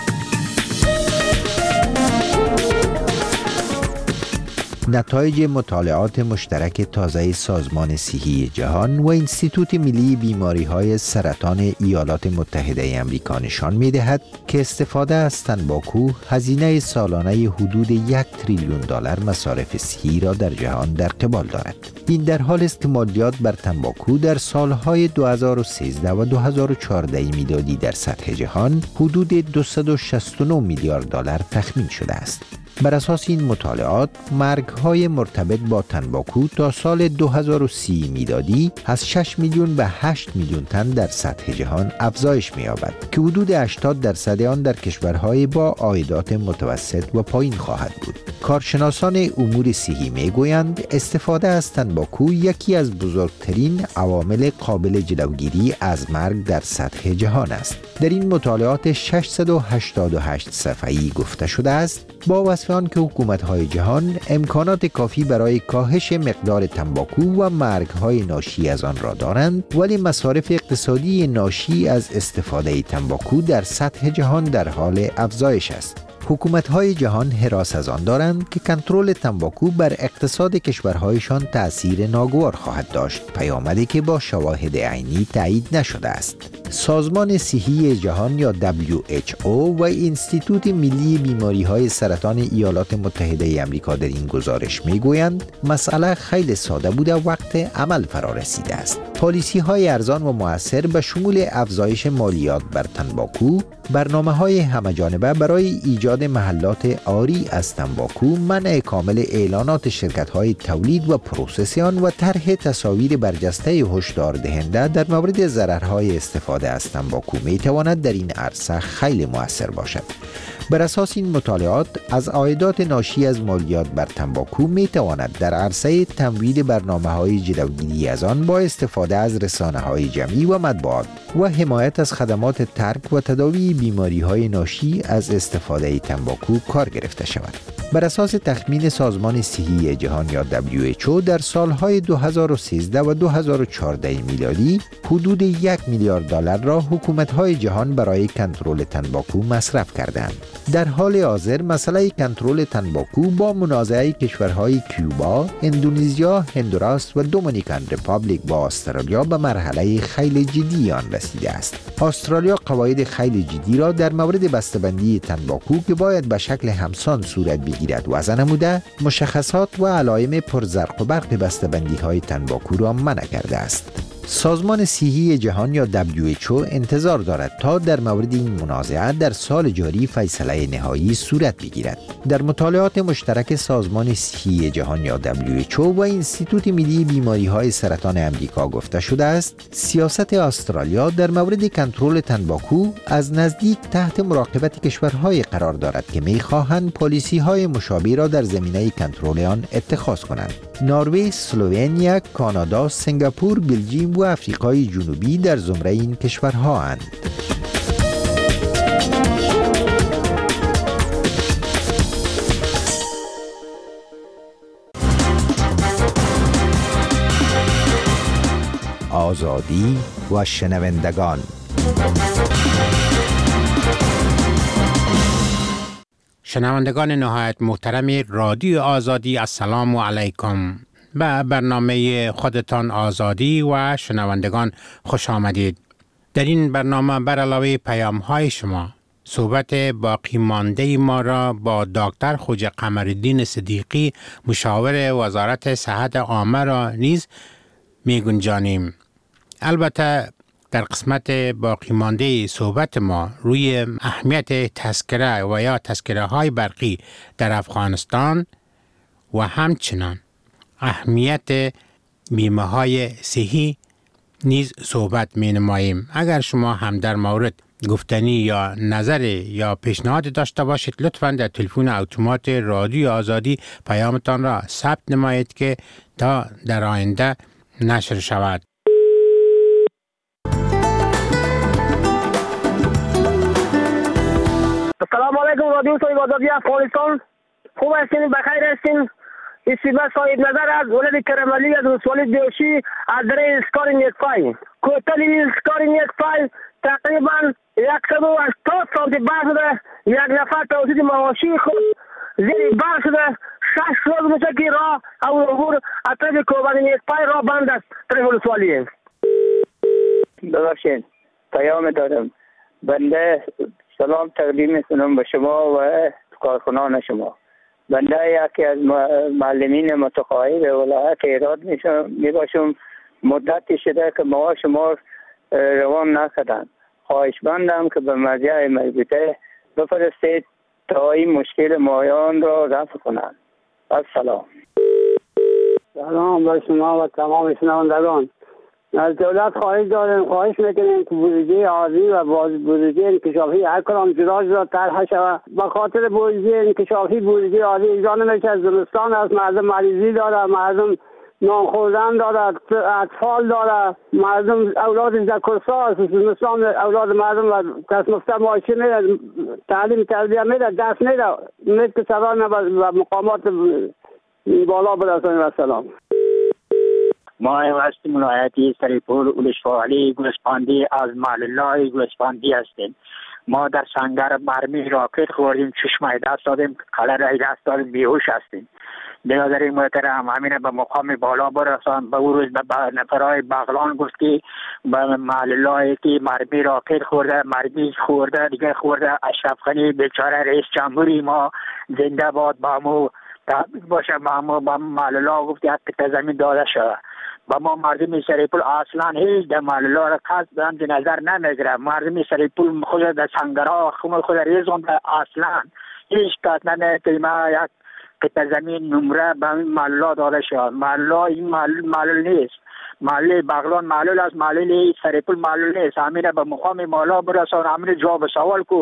نتایج مطالعات مشترک تازه سازمان صحی جهان و انستیتوت ملی بیماری‌های سرطان ایالات متحده آمریکا نشان می‌دهد که استفاده از تنباکو هزینه سالانه حدود یک تریلیون دلار مصارف صحی را در جهان در قبال دارد. این در حالی است که مالیات بر تنباکو در سالهای دو هزار و سیزده و دو هزار و چهارده میلادی در سطح جهان حدود دویست و شصت و نه میلیارد دلار تخمین شده است. بر اساس این مطالعات، مرگ‌های مرتبط با تنباکو تا سال دو هزار و سی میلادی از شش میلیون به هشت میلیون تن در سطح جهان افزایش می‌یابد که حدود هشتاد درصد آن در کشورهای با عایدات متوسط و پایین خواهد بود. کارشناسان امور صحی می‌گویند استفاده از تنباکو یکی از بزرگترین عوامل قابل جلوگیری از مرگ در سطح جهان است. در این مطالعات ششصد و هشتاد و هشت صفحه‌ای گفته شده است با وصف آن که حکومت‌های جهان امکانات کافی برای کاهش مقدار تنباکو و مرگ‌های ناشی از آن را دارند، ولی مصارف اقتصادی ناشی از استفاده تنباکو در سطح جهان در حال افزایش است. حکومت‌های جهان هراس از آن دارند که کنترل تنباکو بر اقتصاد کشورهایشان تأثیر ناگوار خواهد داشت، پیامدی که با شواهد عینی تایید نشده است. سازمان صحی جهان یا دبلیو اچ او و انستیتوت ملی بیماری‌های سرطان ایالات متحده آمریکا در این گزارش می‌گویند مسئله خیلی ساده بوده، وقت عمل فرا رسیده است. پالیسی‌های ارزان و مؤثر به شمول افزایش مالیات بر تنباکو، برنامه‌های همه‌جانبه برای ایجاد محلات عاری از تنباکو، منع کامل اعلانات شرکت‌های تولید و پروسس آن و طرح تصاویر برجسته هشدار دهنده در مورد ضررهای استفاده از تنباکو می‌تواند در این عرصه خیلی مؤثر باشد. بر اساس این مطالعات از عایدات ناشی از مالیات بر تنباکو می‌تواند در عرصه تمویل برنامه‌های جلوگیری از آن با استفاده از رسانه‌های جمعی و مطبوعات و حمایت از خدمات ترک و تداوی بیماری‌های ناشی از استفاده تنباکو کار گرفته شود. بر اساس تخمین سازمان صحی جهان یا دبلیو اچ او در سالهای دو هزار و سیزده و دو هزار و چهارده میلادی حدود یک میلیارد دلار را حکومت‌های جهان برای کنترل تنباکو مصرف کردند. در حال حاضر مسئله کنترل تنباکو با منازعه کشورهای کیوبا، اندونزیا، هندوراس و دومینیکن رپابلیک با استرالیا به مرحله خیلی جدی آن رسیده است. استرالیا قواعد خیلی جدی را در مورد بسته‌بندی تنباکو که باید به شکل همسان صورت بگیرد وضع نموده، مشخصات و علائم پرزرق و برق بسته‌بندی‌های تنباکو را منع کرده است. سازمان صحی جهان یا دبلیو اچ او انتظار دارد تا در مورد این منازعه در سال جاری فیصله نهایی صورت بگیرد. در مطالعات مشترک سازمان صحی جهان یا دبلیو اچ او و انستیتوت ملی بیماری‌های سرطان امریکا گفته شده است سیاست استرالیا در مورد کنترل تنباکو از نزدیک تحت مراقبت کشورهای قرار دارد که می‌خواهند پالیسی‌های مشابه را در زمینه کنترل آن اتخاذ کنند. نروژ، اسلوونیا، کانادا، سنگاپور، بلژیم و افریقای جنوبی در زمره این کشورها اند. آزادی و شنوندگان. شنوندگان نهایت محترم رادیو آزادی، السلام علیکم. به برنامه خودتان آزادی و شنوندگان خوش آمدید. در این برنامه بر علاوه پیام های شما صحبت باقی مانده ما را با دکتر خوجه قمرالدین صدیقی مشاور وزارت صحت عامه را نیز می گنجانیم. البته در قسمت باقی مانده صحبت ما روی اهمیت تذکره و یا تذکره های برقی در افغانستان و همچنان اهمیت بیمه های صحی نیز صحبت می نماییم. اگر شما هم در مورد گفتنی یا نظر یا پیشنهاد داشته باشید لطفاً در تلفن اتومات رادیو آزادی پیامتان را ثبت نمایید که تا در آینده نشر شود. السلام علیکم رادیو صاحب آزادی افغانستان، خوب هستین؟ بخیر هستین؟ استیبه صاحب نظر از ولد کرمالی از ولسوالی دیوشی از دره اسکار نیکفای کوتل اسکار نیکفای تقریبا صد و هشتاد سانتی بر شده. یک نفر توسط مواشی خود زیر بر شده. شش روز میشه که راه او عبور از طرف کوبن نیکفای راه بند است. طرف ولسوالی ببخشید پیام دارم. بنده سلام تقدیم میکنم به شما و کارکنان شما. بنده یکی از معلمین متقاعد ولایت هرات میباشم. مدتی شده که ما شما روان نکردن. خواهشمندم که به مرجع مربوطه بفرستید تا این مشکل مایان را رفع کنند. السلام. سلام به شما و تمام شنوندگان. از دولت خواهش داریم خواهش میکنیم که بودجه عادی و بودجه انکشافی هر کدام جدا جدا طرح شود. به خاطر بودجه انکشافی بودجه عادی اجرا نمیشه. زمستان است، مردم مریضی داره، مردم نان خوردن داره، اطفال داره، مردم اولاد ذکرسا است. زمستان اولاد مردم و دست مفته ماشین میده، تعلیم تربیه میده، دست میده مید که سران و مقامات بالا برسانیم. السلام. ما هستیم ولایتی سریپور ولسوالی گوسفندی از مال الله گوسفندی هستیم. ما در سنگر مرمی راکت خوردیم، چشمه دست دادیم، کلر دست دادیم، بیهوش هستیم. برادر محترم همینه به مقام بالا برسان. به او روز به نفرهای بغلان گفت که به مال الله که مرمی راکت خورده، مرمی خورده، دیگه خورده. اشرف غنی بیچاره رئیس جمهوری ما زنده باد با مو باشه. با مو با مال الله گفت که زمین داده شده. با ما مردم سریپول اصلا هیچ در مال الله را قصد به نظر نمیگیره. مردم سریپول خود در سنگرها خود خود ریزون اصلا هیچ کس نمیگه. ما یک قطع زمین نمره به مال الله داده شد. مال الله این معلول نیست. معلول بغلان معلول است، معلول سریپول معلول نیست. همینه به مقام بالا برسان، همینه جواب سوال کو.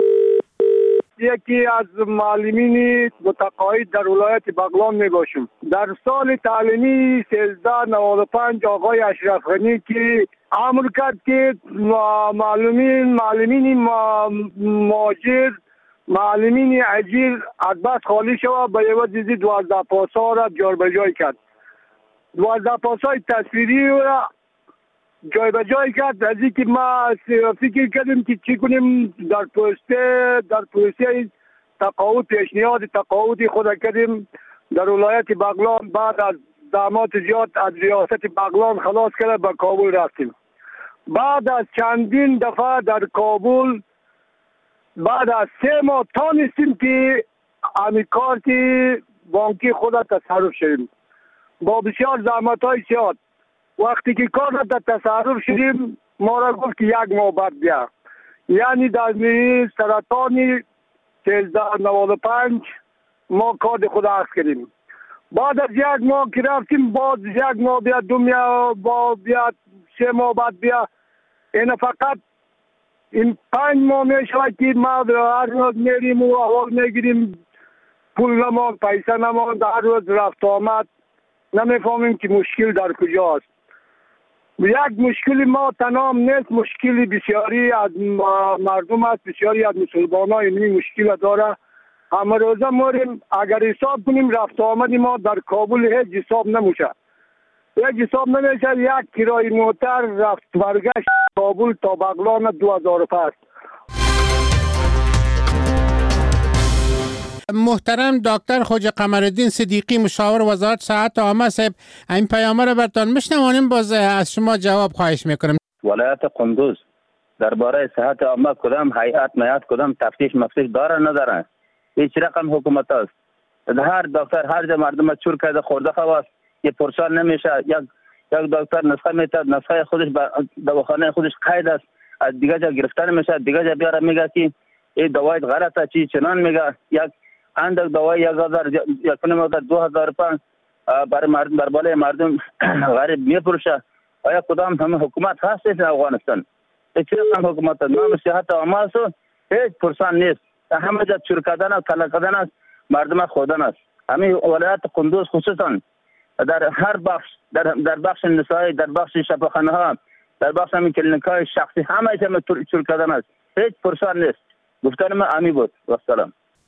یکی از معلمین متقاعد در ولایت بغلان می باشم. در سال تعلیمی سیزده نود و پنج آقای اشرف غنی که امر کرد که معلمین معلمین ماجر معلمین اجیر از بس خالی شود به یه وجه دوازده پاسا را جای به جای کرد. دوازده پاسای تصویری را جای به جای کرد. از اینکه ما فکر کردیم که چی کنیم در پوسته در پوسته تقاعد پیشنهاد تقاعد خود کردیم در ولایت بغلان. بعد از زحمات زیاد از ریاست بغلان خلاص کرده به کابل رفتیم. بعد از چندین دفعه در کابل بعد از سه ماه تانستیم که همی کارت بانکی خود تصرف شدیم با بسیار زحمت های زیاد. وقتی که کار در تصرف شدیم ما را گفت که یک ماه بعد بیا، یعنی در میری سرطانی سیزده نود و پنج ما کارد خود عرض کردیم. بعد از یک ماه که رفتیم باز یک ماه بیا، دو ماه با بیا، سه ماه بعد بیا. این فقط این پنج ماه می شود که ما هر روز میریم و احوال میگیریم، پول نمان، پیسه نمان، هر روز رفت آمد، نمیفهمیم که مشکل در کجاست. یک مشکلی ما تنام نیست، مشکلی بسیاری از مردم است، بسیاری از مسلمان ها این مشکل داره. همه روزه موریم اگر حساب کنیم رفت آمدی ما در کابل هیچ حساب نمیشه. یک حساب نمیشه. یک کرای موتر رفت برگشت کابل تا بغلان دو هزار و پنج. محترم دکتر خواجه قمرالدین صدیقی مشاور وزارت صحت عامه صاحب، این پیامه را برتان میشنوانیم، باز از شما جواب خواهش میکنم. ولایت قندوز درباره صحت عامه کدام هیئت میات کدام تفتیش مفتیش داره نداره؟ هیچ رقم حکومت است. هر دکتر هر جا مردم چور کرده خورده خواست یه پرسان نمیشه. یک یک دکتر نسخه میتاد، نسخه خودش دواخانه خودش قید است، از دیگه جا گرفتن میشه، دیگه جا بیاره میگه که این دوای غلطه چی چنان میگه. یک اندک دوای یک هزار یک کنیم دو هزار پنج برای مردم در بالای مردم غریب میفروشه. آیا کدام همه حکومت هست این افغانستان؟ هیچ رقم حکومت نام صحت عامه است هیچ پرسان نیست. همه جا چور کردن است، طلاق کردن است، مردم خودن است. همین ولایت قندوز خصوصا در هر بخش، در در بخش نسایی، در بخش شفاخانه ها، در بخش همین کلینیک های شخصی همه جا چور کردن است، هیچ پرسان نیست. گفتن من امی بود. و سلام.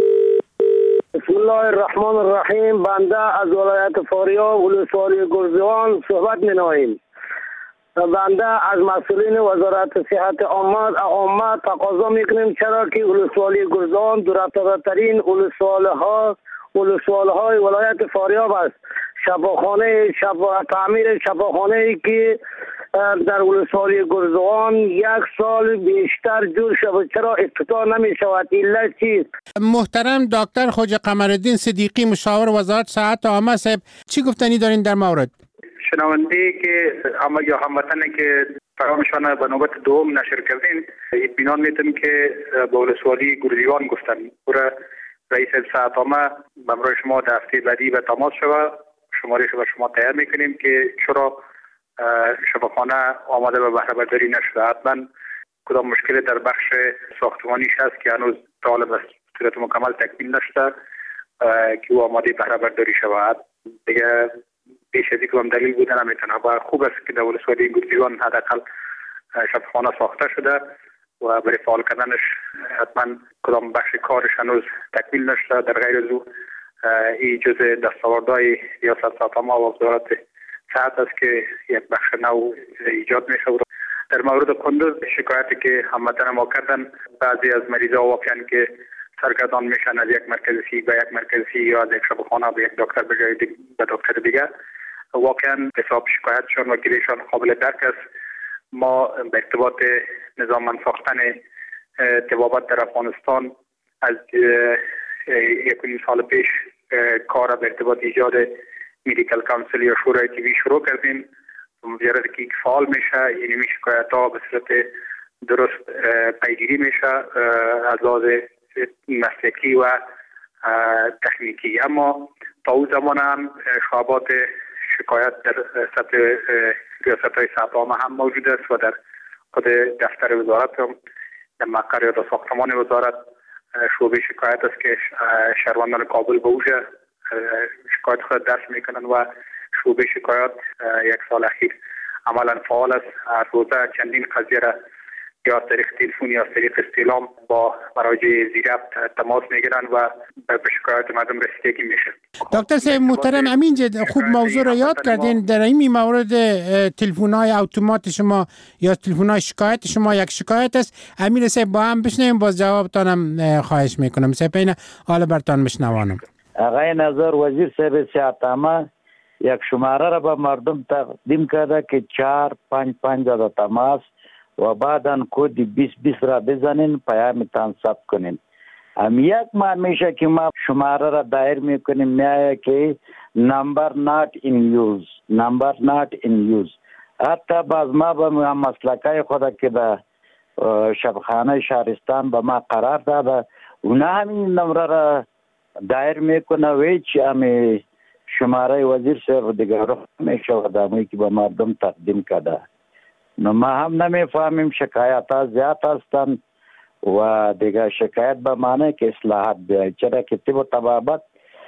بسم الله الرحمن الرحیم. بنده از ولایت فاریاب ولسوالی گرزوان صحبت می‌نماییم. بنده از مسئولین وزارت صحت عامه عامه تقاضا میکنیم چرا که ولسوالی گرزوان دورترین ولسوالها ولسوالهای ولایت فاریاب است. شفاخانه شفا تعمیر شفاخانه ای که در ولسوالی گرزوان یک سال بیشتر جور شد، چرا افتتاح نمی شود؟ علت چیست؟ محترم دکتر خواجه قمرالدین صدیقی مشاور وزارت صحت عامه صاحب، چی گفتنی دارین در مورد؟ شنونده که اما یا هموطنی که پیامشان به نوبت دوم نشر کردین، اطمینان میتونم که به ولسوالی گرزوان گفتن. برای رئیس صحت عامه بمرای شما در هفته بعدی به تماس شود، شمارش به شما تیار میکنیم که چرا شفاخانه آماده به بهره برداری نشده. حتما کدام مشکل در بخش ساختمانیش هست که هنوز طالب است صورت مکمل تکمیل نشده که او آماده بهره برداری شود. دیگه بیش از این هم دلیل بودن نمیتونه. و خوب است که در ولسوالی گرزوان حداقل شفاخانه ساخته شده و برای فعال کردنش حتما کدام بخش کارش هنوز تکمیل نشده. در غیر از او این جزء دستاوردهای ریاست صحت عامه و وزارت صحت است که یک بخش نو ایجاد میشه. در مورد کندوز شکایتی که هموطن ما کردن، بعضی از مریضا واقعا که سرگردان میشن از یک مرکز سی به یک مرکز سی یا از یک شفاخانه به یک دکتر به جای به دکتر دیگه، واقعا حساب شکایتشون و گریشان قابل درک است. ما به ارتباط نظام ساختن طبابت در افغانستان از یک و نیم سال پیش کار به ارتباط ایجاد میدیکل کانسل یا شورای تیوی شروع کردیم. مجرد که فعال میشه یعنی می شکایت ها به صورت درست پیگیری میشه از لحاظ مسلکی و تکنیکی. اما تا او زمان هم شعبات شکایت در سطح ریاست های صحت عامه هم موجود است و در خود دفتر وزارت هم در مقر یا در ساختمان وزارت شعبه شکایت است که شهروندان کابل به اوجه شکایت خود دست میکنن و شعبه شکایت یک سال اخیر عملا فعال است. هر روزه چندین قضیه را یا از طریق تلفن یا از طریق استعلام با مراجع زیربط تماس میگیرن و به شکایت مردم رسیدگی میشه. دکتر صاحب محترم، امین خوب موضوع را یاد کردین. در این مورد تلفن های اتومات شما یا تلفن های شکایت شما یک شکایت است، امین صاحب با هم بشنویم، باز جوابتانم خواهش میکنم. صاحب این حالا برتان بشنوانم. آقای نظر وزیر صاحب صحت یک شماره را به مردم تقدیم کرده که چهار پنج پنج را تماس و بعداً کد بیست بیست را بزنین، پیامتان ثبت کنین. هم یک ماه میشه که ما شماره را دایر میکنیم، میایه که نمبر نات این یوز، نمبر نات این یوز. حتی باز ما به مسلکای خود که در شبخانه شهرستان به ما قرار داده، اونا همین نمبر را دایر میکنه و هیچ همی شماره وزیر صاحب دیگر رو میشه و دامی که به مردم تقدیم کرده. نو ما هم نمیفهمیم، شکایت ها زیاد هستند و دیگه شکایت به معنی که اصلاحات بیاید، چرا که طب و طبابت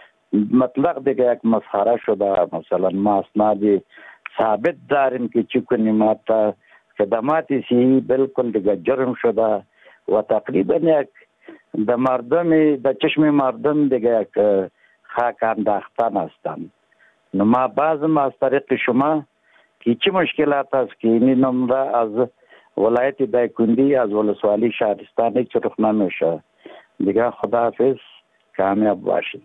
مطلق دیگه یک مسخره شده. مثلا ما اسنادی ثابت داریم که چی کنیم، حتی خدمات صحی بالکل دیگه جرم شده و تقریبا یک د مردم د چشم مردم دیگه یک خاک انداختن هستند. نو ما بعضم از طریق شما که چی مشکلات است که این نمره از ولایت دایکندی از ولسوالی شهرستان هیچ رخ نمیشه دیگه. خداحافظ، کامیاب باشید.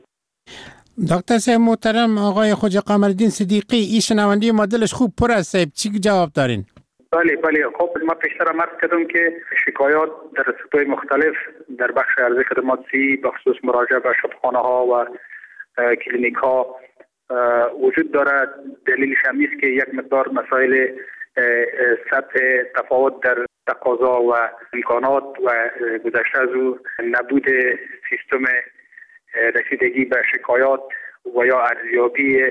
دکتر صاحب محترم، آقای خواجه قمرالدین صدیقی، این شنونده ما دلش خوب پر است صاحب، چی جواب دارین؟ بله بله، خب ما پیشتر هم عرض کردم که شکایات در سطوح مختلف در بخش عرضه خدمات صحی بخصوص مراجعه به شفاخانه ها و کلینیک ها وجود دارد. دلیلش هم نیست که یک مقدار مسائل سطح تفاوت در تقاضا و امکانات و گذشته از او نبود سیستم رسیدگی به شکایات و یا ارزیابی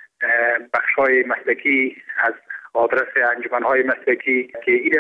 بخش‌های مسلکی از آدرس انجمن‌های مسلکی که این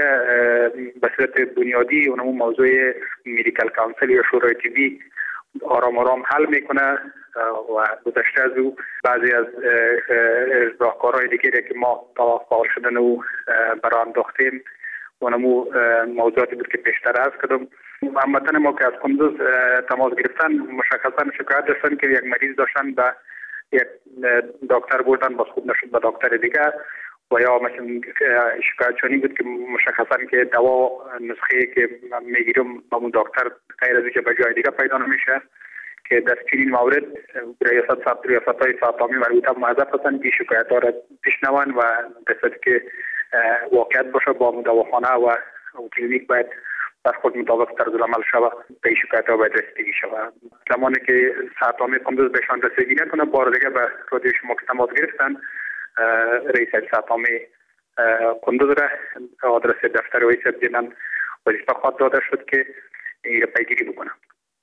به صورت بنیادی اونمون موضوع مدیکال کانسل یا شورای طبی آرام آرام حل میکنه و گذشته از او بعضی از راهکارهای دیگری که ما تا فعال شدن او برای انداختیم اونمو موضوعاتی بود که پیشتر عرض کردم. هموطن ما که از کندوز تماس گرفتن مشخصا شکایت داشتن که یک مریض داشتن به یک دکتر بردن باز خوب نشد به دکتر دیگه، و یا مثلا شکایت چنین بود که مشخصا که دوا نسخه که میگیرم با اون دکتر غیر از اینکه به جای دیگه پیدا نمیشه که در چنین مورد ریاست ثبت ریاست های ساتامی مربوطه موظف هستند که شکایت ها را بشنوند و به صورتی که واقعیت باشه با دواخانه و کلینیک باید در خود مطابق طرز العمل شود به شکایت ها باید رسیدگی شود. زمانی که ساتامی کندوز بهشان رسیدگی نکنه بار دیگه به رادیو شما که تماس گرفتن رئیس ساتامی کندوز را آدرس دفتر رئیس دیدن وظیفه خواهد داده شد که این را پیگیری بکنم.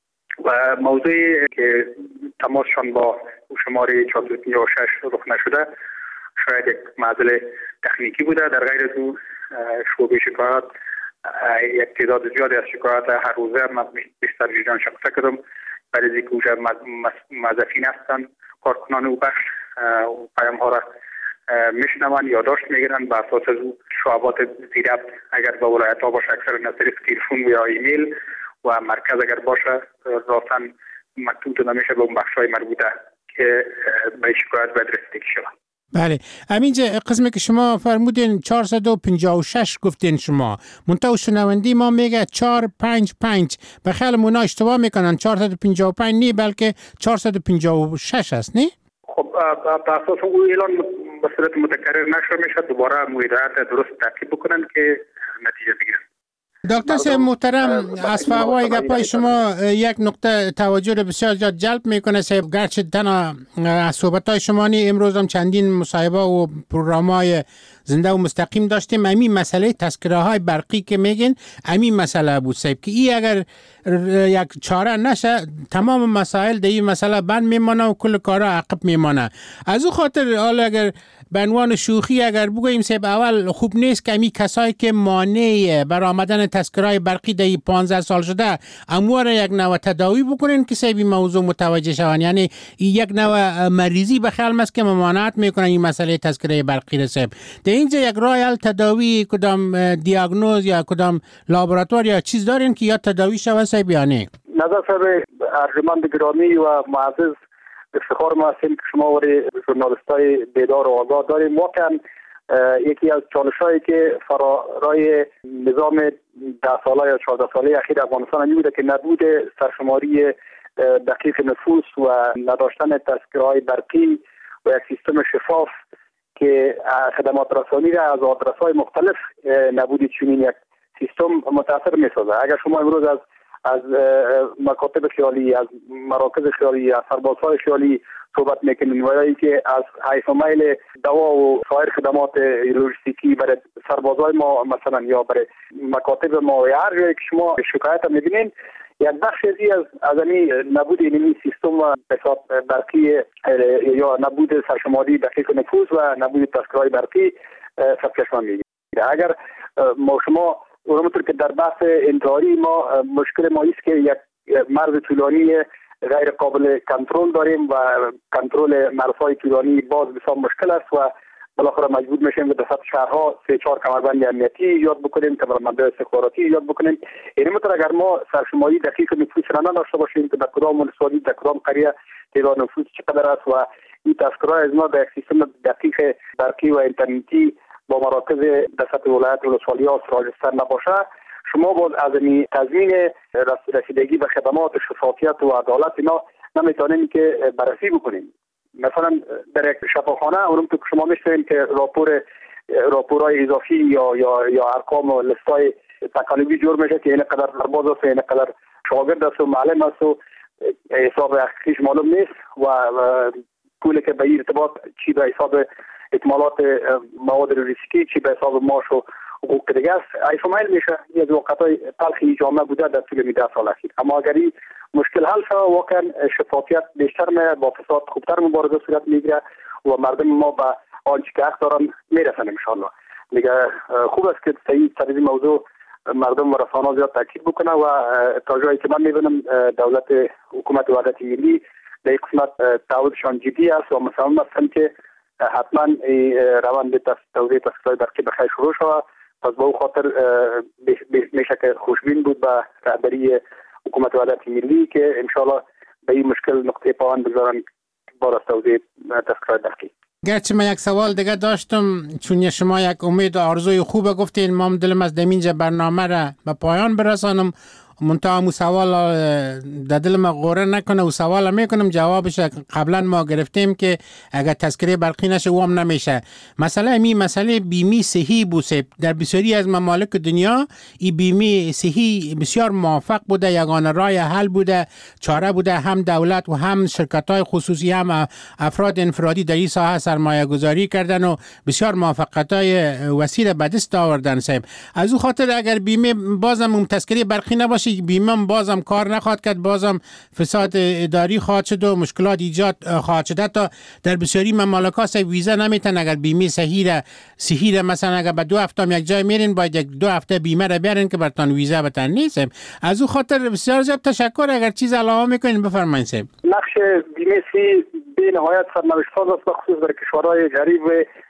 و موضوعی که تماسشان با شماره چهارصد و پنجاه و شش رخ نشده شاید یک معضل تکنیکی بوده. در غیر از او شعبه شکایات یک تعداد زیادی از شکایات هر روزه من بیشتر جان شخصه کردم برای اینکه اونجا موظفین هستند کارکنان او بخش پیام ها را میشنون یادداشت میگیرن به اساس از او شعبات زیربط اگر به ولایت ها باشه اکثر از طریق تلفن یا ایمیل و مرکز اگر باشه راساً مکتوب نمیشه به اون بخش‌های مربوطه که به شکایت باید رسیدگی شود. بله، همینجا قسمی که شما فرمودین چهارصد و پنجاه و شش گفتین شما، منتها شنوندی ما میگه چهارصد و پنجاه و پنج. بخیال مونا اشتباه میکنن، چهارصد و پنجاه و پنج نی بلکه چهارصد و پنجاه و شش است نی؟ خب به اساس او اعلان به صورت متکرر نشده میشه، دوباره مویدات درست تعقیب بکنن که نتیجه بگیرن. دکتر صاحب محترم، از فوای گپای شما یک نقطه توجه رو بسیار زیاد جلب میکنه صاحب، گرچه تنها از صحبت‌های شما نی امروز هم چندین مصاحبه و پروگرام‌های زنده و مستقیم داشتیم. همین مسئله تذکره‌های برقی که میگین همین مسئله بود صاحب که این اگر یک چاره نشه تمام مسائل در این مسئله بند میمانه و کل کارا عقب میمانه. از او خاطر حالا اگر به عنوان شوخی اگر بگوییم سیب اول خوب نیست که امی کسایی که مانع بر آمدن تذکرهای برقی در پانزده سال شده اموار یک نوع تداوی بکنین که سیب این موضوع متوجه شوند. یعنی یک نوع مریضی به خیال است که ممانعت میکنن این مسئله تذکره برقی رسیب. در اینجا یک راه حل تداوی کدام دیاگنوز یا کدام لابراتوار یا چیز دارین که یا تداوی شود سیب یا نه؟ نظر صاحب ارجمند گرامی و معزز افتخار ما هستیم که شما وری ژورنالیستای بیدار و آگاه داریم. واقعا یکی از چالش‌هایی که فرارای نظام ده ساله یا چهارده ساله اخیر افغانستان این بوده که نبود سرشماری دقیق نفوس و نداشتن تذکره‌های برقی و یک سیستم شفاف که خدمات رسانی را از آدرس‌های مختلف نبود چنین یک سیستم متاثر می‌سازه. اگر شما امروز از از مکاتب خیالی، از مراکز خیالی، از سربازهای خیالی صحبت میکنیم و یا که از حیث و میل دوا و سایر خدمات لوجستیکی برای سربازهای ما مثلا یا برای مکاتب ما یا هر جایی که شما شکایت میبینین، یک بخش از از این نبود این سیستم و حساب برقی یا نبود سرشماری دقیق نفوذ و نبود تذکره‌های برقی سرچشمه میگیره. اگر ما شما اونطور که در بحث انتحاری ما مشکل ما است که یک مرز طولانی غیر قابل کنترل داریم و کنترل مرزهای طولانی باز بسیار مشکل است و بالاخره مجبور میشیم که در سطح شهرها سه چهار کمربند امنیتی ایجاد بکنیم، کمربندهای استخباراتی ایجاد بکنیم. این مطور اگر ما سرشماری دقیق نفوس را نداشته باشیم که در کدام ولسوالی در کدام قریه تعداد نفوس چقدر است و این تذکره‌های از ما در یک سیستم دقیق برقی و اینترنتی با مراکز در سطح ولایت و ولسوالی‌ها راجستر نباشه، شما باید از این تضمین رسیدگی به خدمات شفافیت و عدالت اینا نمیتونیم که بررسی بکنیم. مثلا در یک شفاخانه اونم که شما میشنوید که راپور راپورهای اضافی یا یا یا ارقام و لیستای تقریبی جور میشه که این قدر سرباز است، این قدر شاگرد است و معلم است و حساب حقیقیش معلوم نیست و پولی که به این ارتباط چی به حساب اکمالات مواد ریسکی چی به حساب معاش و حقوق دیگه است ایفامایل میشه. یک وقتای تلخی جامعه بوده در طول ده سال اخیر. اما اگر این مشکل حل شد واقعا شفافیت بیشتر میاد، با فساد خوبتر مبارزه صورت میگیره و مردم ما به آنچه که حق دارن میرسن ان شاء الله. دیگه خوب است که صحیح سر این موضوع مردم و رسانه‌ها زیاد تاکید بکنه و تا جایی که من میبینم دولت حکومت وحدت ملی در این قسمت تعهدشان جدی است و مصمم هستند که حتما روند توزیع تذکره‌های برقی بخیر شروع شود. پس با او خاطر میشه که خوشبین بود به رهبری حکومت وحدت ملی که انشالله به این مشکل نقطه پایان بگذارن بار از توزیع تذکره‌های برقی. گرچه من یک سوال دیگه داشتم، چون شما یک امید و آرزوی خوبه گفتین، ما دلم از دمینجا برنامه را به پایان برسانم. منتها مو سوال در دل ما غوره نکنه و سوال میکنم جوابش قبلا ما گرفتیم که اگر تذکره برقی نشه وام نمیشه. مسئله می مسئله بیمی صحی بوده در بسیاری از ممالک دنیا. این بیمی صحی بسیار موفق بوده، یگانه راه حل بوده، چاره بوده. هم دولت و هم شرکت‌های خصوصی هم افراد انفرادی در این ساحه سرمایه گذاری کردن و بسیار موفقیت‌های وسیع به دست آوردن. صاحب از او خاطر اگر بیمه بازم تذکره برقی نباشه بیمم بازم کار نخواهد کرد، بازم فساد اداری خواهد شد و مشکلات ایجاد خواهد شد. تا در بسیاری ممالک ها ویزا نمیتن اگر بیمه صحیح را صحیح را مثلا اگر به دو هفته یک جای میرین باید یک دو هفته بیمه را بیارین که برتان ویزا بتن نیست. از او خاطر بسیار زیاد تشکر. اگر چیز علاوه میکنین بفرمایید. صاحب نقش بیمه سی به نهایت سرنوشت ساز است، خصوصا در کشورهای غریب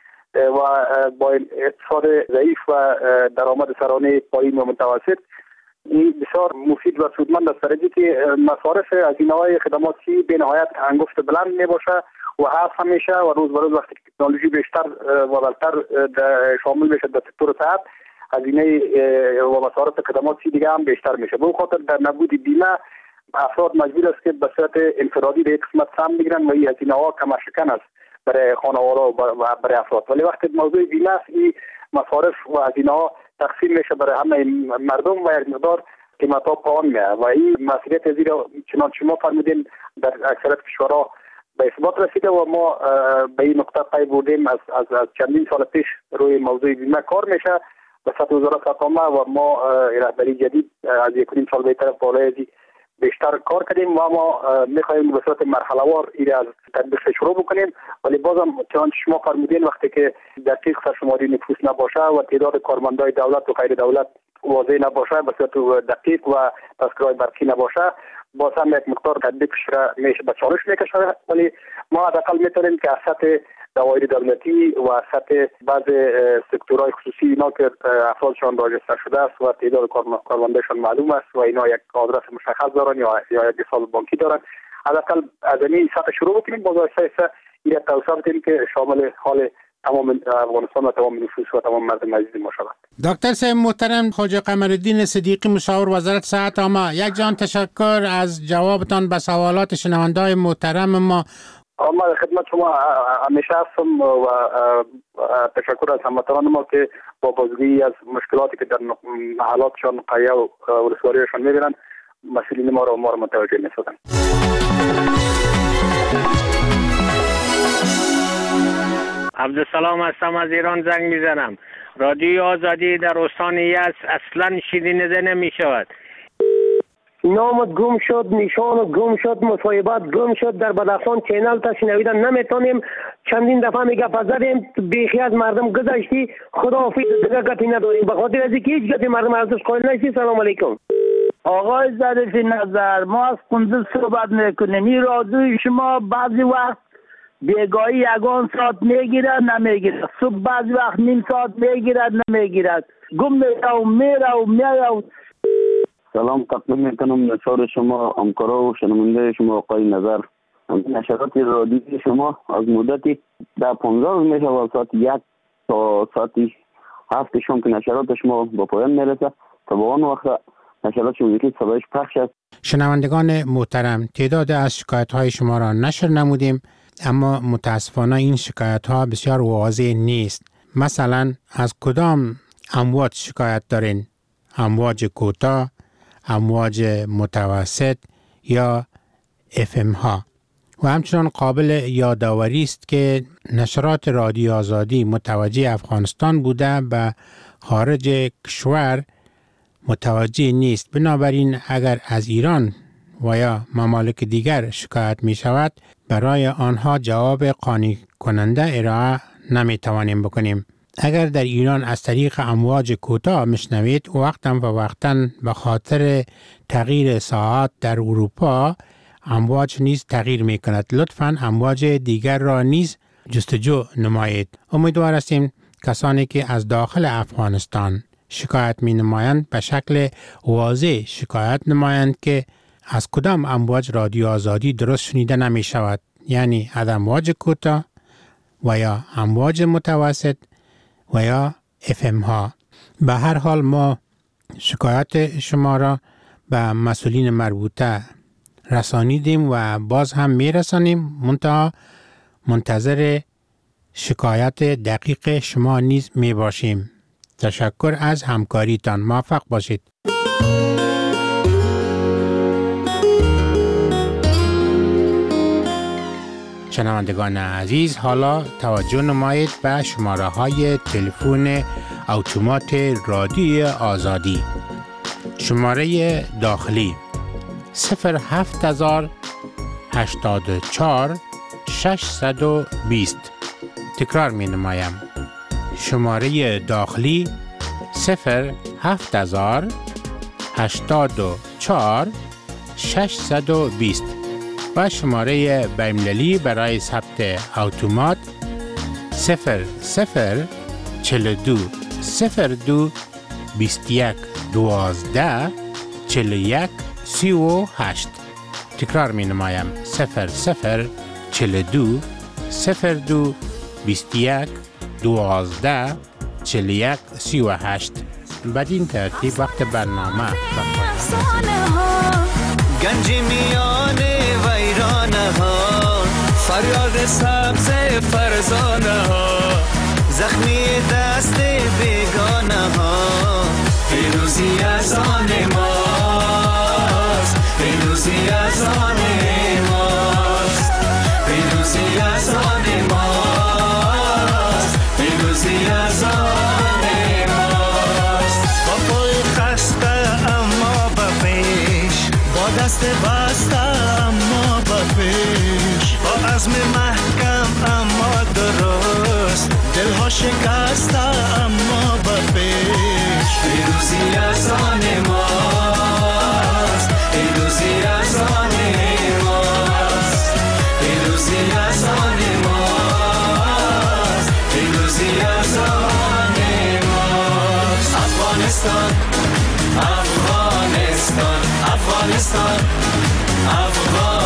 و با اقتصاد ضعیف و درآمد سرانه پایین و متوسط. این بسیار مفید و سودمند است، درجه که مصارف هزینه‌های خدماتی به نهایت انگفت بلند میباشه و هست همیشه و روز به روز وقتی تکنولوژی بیشتر و بالاتر شامل میشه در سکتور صحت، هزینه و مصارف خدماتی دیگه هم بیشتر میشه. به اون خاطر در نبود بیمه افراد مجبور است که به صورت انفرادی به یک قسمت سهم بگیرن و این هزینه‌ها کم‌شکن است برای خانواده و برای افراد. ولی وقتی موضوع بیمه است این مصارف و هزینه‌ها تقسیم میشه برای همه مردم و یک مقدار قیمت‌ها پایین میاد و این مسئولیت زیرا چنان شما فرمودین در اکثریت کشورها به اثبات رسیده و ما به این نقطه پی بردیم. از از از چندین سال پیش روی موضوع بیمه کار میشه به سطح وزارت عامه و ما رهبری جدید از یک سال به طرف بالای بیشتر کار کردیم و ما میخواهیم به صورت مرحله وار این از تطبیق شروع بکنیم. ولی بازم چون شما فرمودین وقتی که دقیق سرشماری نفوس نباشه و تعداد کارمندای دولت و غیر دولت واضح نباشه، به صورت دقیق و تذکرهای برقی نباشه، باز هم یک مقدار تطبیقش را میشه به چالش میکشه. ولی ما حداقل میتونیم که از سطح دوایر دولتی و از سطح بعض سکتورهای خصوصی اینا که افرادشان راجستر شده است و تعداد کارمندایشان معلوم است و اینا یک آدرس مشخص دارن یا یا یک حساب بانکی دارن، حداقل از این سطح شروع بکنیم. باز آهسته این توسعه بدیم که شامل حال تمام افغانستان و تمام نفوس و تمام مردم عزیز ما شود. دکتر صاحب محترم، خواجه قمرالدین صدیقی، مشاور وزارت صحت عامه، یک جان تشکر از جوابتان به سوالات شنونده‌های محترم ما. ما در خدمت شما همیشه هستم و تشکر از هموطنان ما که با بازگویی از مشکلاتی که در محلاتشان قریه و ولسوالیشان میبینن مسئولین ما را ما را متوجه میسازن. عبدالسلام هستم، از ایران زنگ میزنم. رادیو آزادی در استان یزد اصلا شنیده نمی شود. نامت گم شد، نشانت گم شد، مصاحبت گم شد. در بدخشان چینل تا شنویدن نمیتونیم. چندین دفعه میگه زدیم، بیخی از مردم گذشتی. خداحافظ، دیگه گپی نداریم. به خاطر از اینکه هیچ گپی مردم ارزش قائل نیستی. سلام علیکم. آقای ظریف نظر، ما از قندوز صحبت میکنیم. این رادیوی شما بعضی وقت بیگاهی یگان ساعت میگیرد نمیگیرد، صبح بعضی وقت نیم ساعت میگیرد نمیگیرد، گم میره و میره و میره. سلام تقدیم میکنم نشار شما، همکارا و شنونده شما آقای نظر. نشرات رادیویی شما از مدتی در پانزده روز میشه و ساعت یک تا ساعت هفت شام که نشرات شما با پایان میرسه. تا با آن وقت نشرات شما یکی صدایش پخش است. شنوندگان محترم، تعداد از شکایت های شما را نشر نمودیم، اما متاسفانه این شکایت ها بسیار واضح نیست. مثلا از کدام امواج شکایت دارین؟ امواج کوتاه، امواج متوسط یا اف ام ها؟ و همچنان قابل یادآوری است که نشرات رادیو آزادی متوجه افغانستان بوده به خارج کشور متوجه نیست. بنابراین اگر از ایران و یا ممالک دیگر شکایت می شود، برای آنها جواب قانع کننده ارائه نمی توانیم بکنیم. اگر در ایران از طریق امواج کوتاه مشنوید، وقتا و وقتا به خاطر تغییر ساعات در اروپا امواج نیز تغییر می کند. لطفاً امواج دیگر را نیز جستجو نمایید. امیدوار هستیم کسانی که از داخل افغانستان شکایت می نمایند به شکل واضح شکایت نمایند که از کدام امواج رادیو آزادی درست شنیده نمی شود، یعنی از امواج کوتاه و یا امواج متوسط و یا اف ام ها. به هر حال ما شکایت شما را به مسئولین مربوطه رسانیدیم و باز هم می رسانیم. منتها منتظر شکایت دقیق شما نیز می باشیم. تشکر از همکاریتان. موفق باشید. شنوندگان عزیز، حالا توجه نمایید به شماره های تلفن اتومات رادیو آزادی. شماره داخلی صفر هفت هزار هشتاد و چهار ششصد و بیست. تکرار می نمایم. شماره داخلی صفر هفت هزار هشتاد و چهار ششصد و بیست و شماره بین‌المللی برای ثبت اتومات صفر صفر چهل و دو صفر دو بیست و یک دوازده چهل و یک سی و هشت. تکرار می نمایم. صفر صفر چهل و دو صفر دو بیست و یک دوازده چهل و یک سی و هشت. بدین ترتیب وقت برنامه گنج میان ویرانه ها، فریاد سبز فرزانه ها، زخمی دست بیگانه ها، پیروزی از آن ماست، پیروزی از آن ماست، پیروزی از آن ماست، پیروزی از آن ماست. با پای خسته اما با پیش، با دست شکست اما به پیش، با عزم محکم اما درست، دلها شکست اما به پیش. پیروزی از آن ماست، پیروزی از آن ماست، پیروزی از آن ماست، پیروزی از آن ماست. افغانستان افغانستان افغانستان افغانستان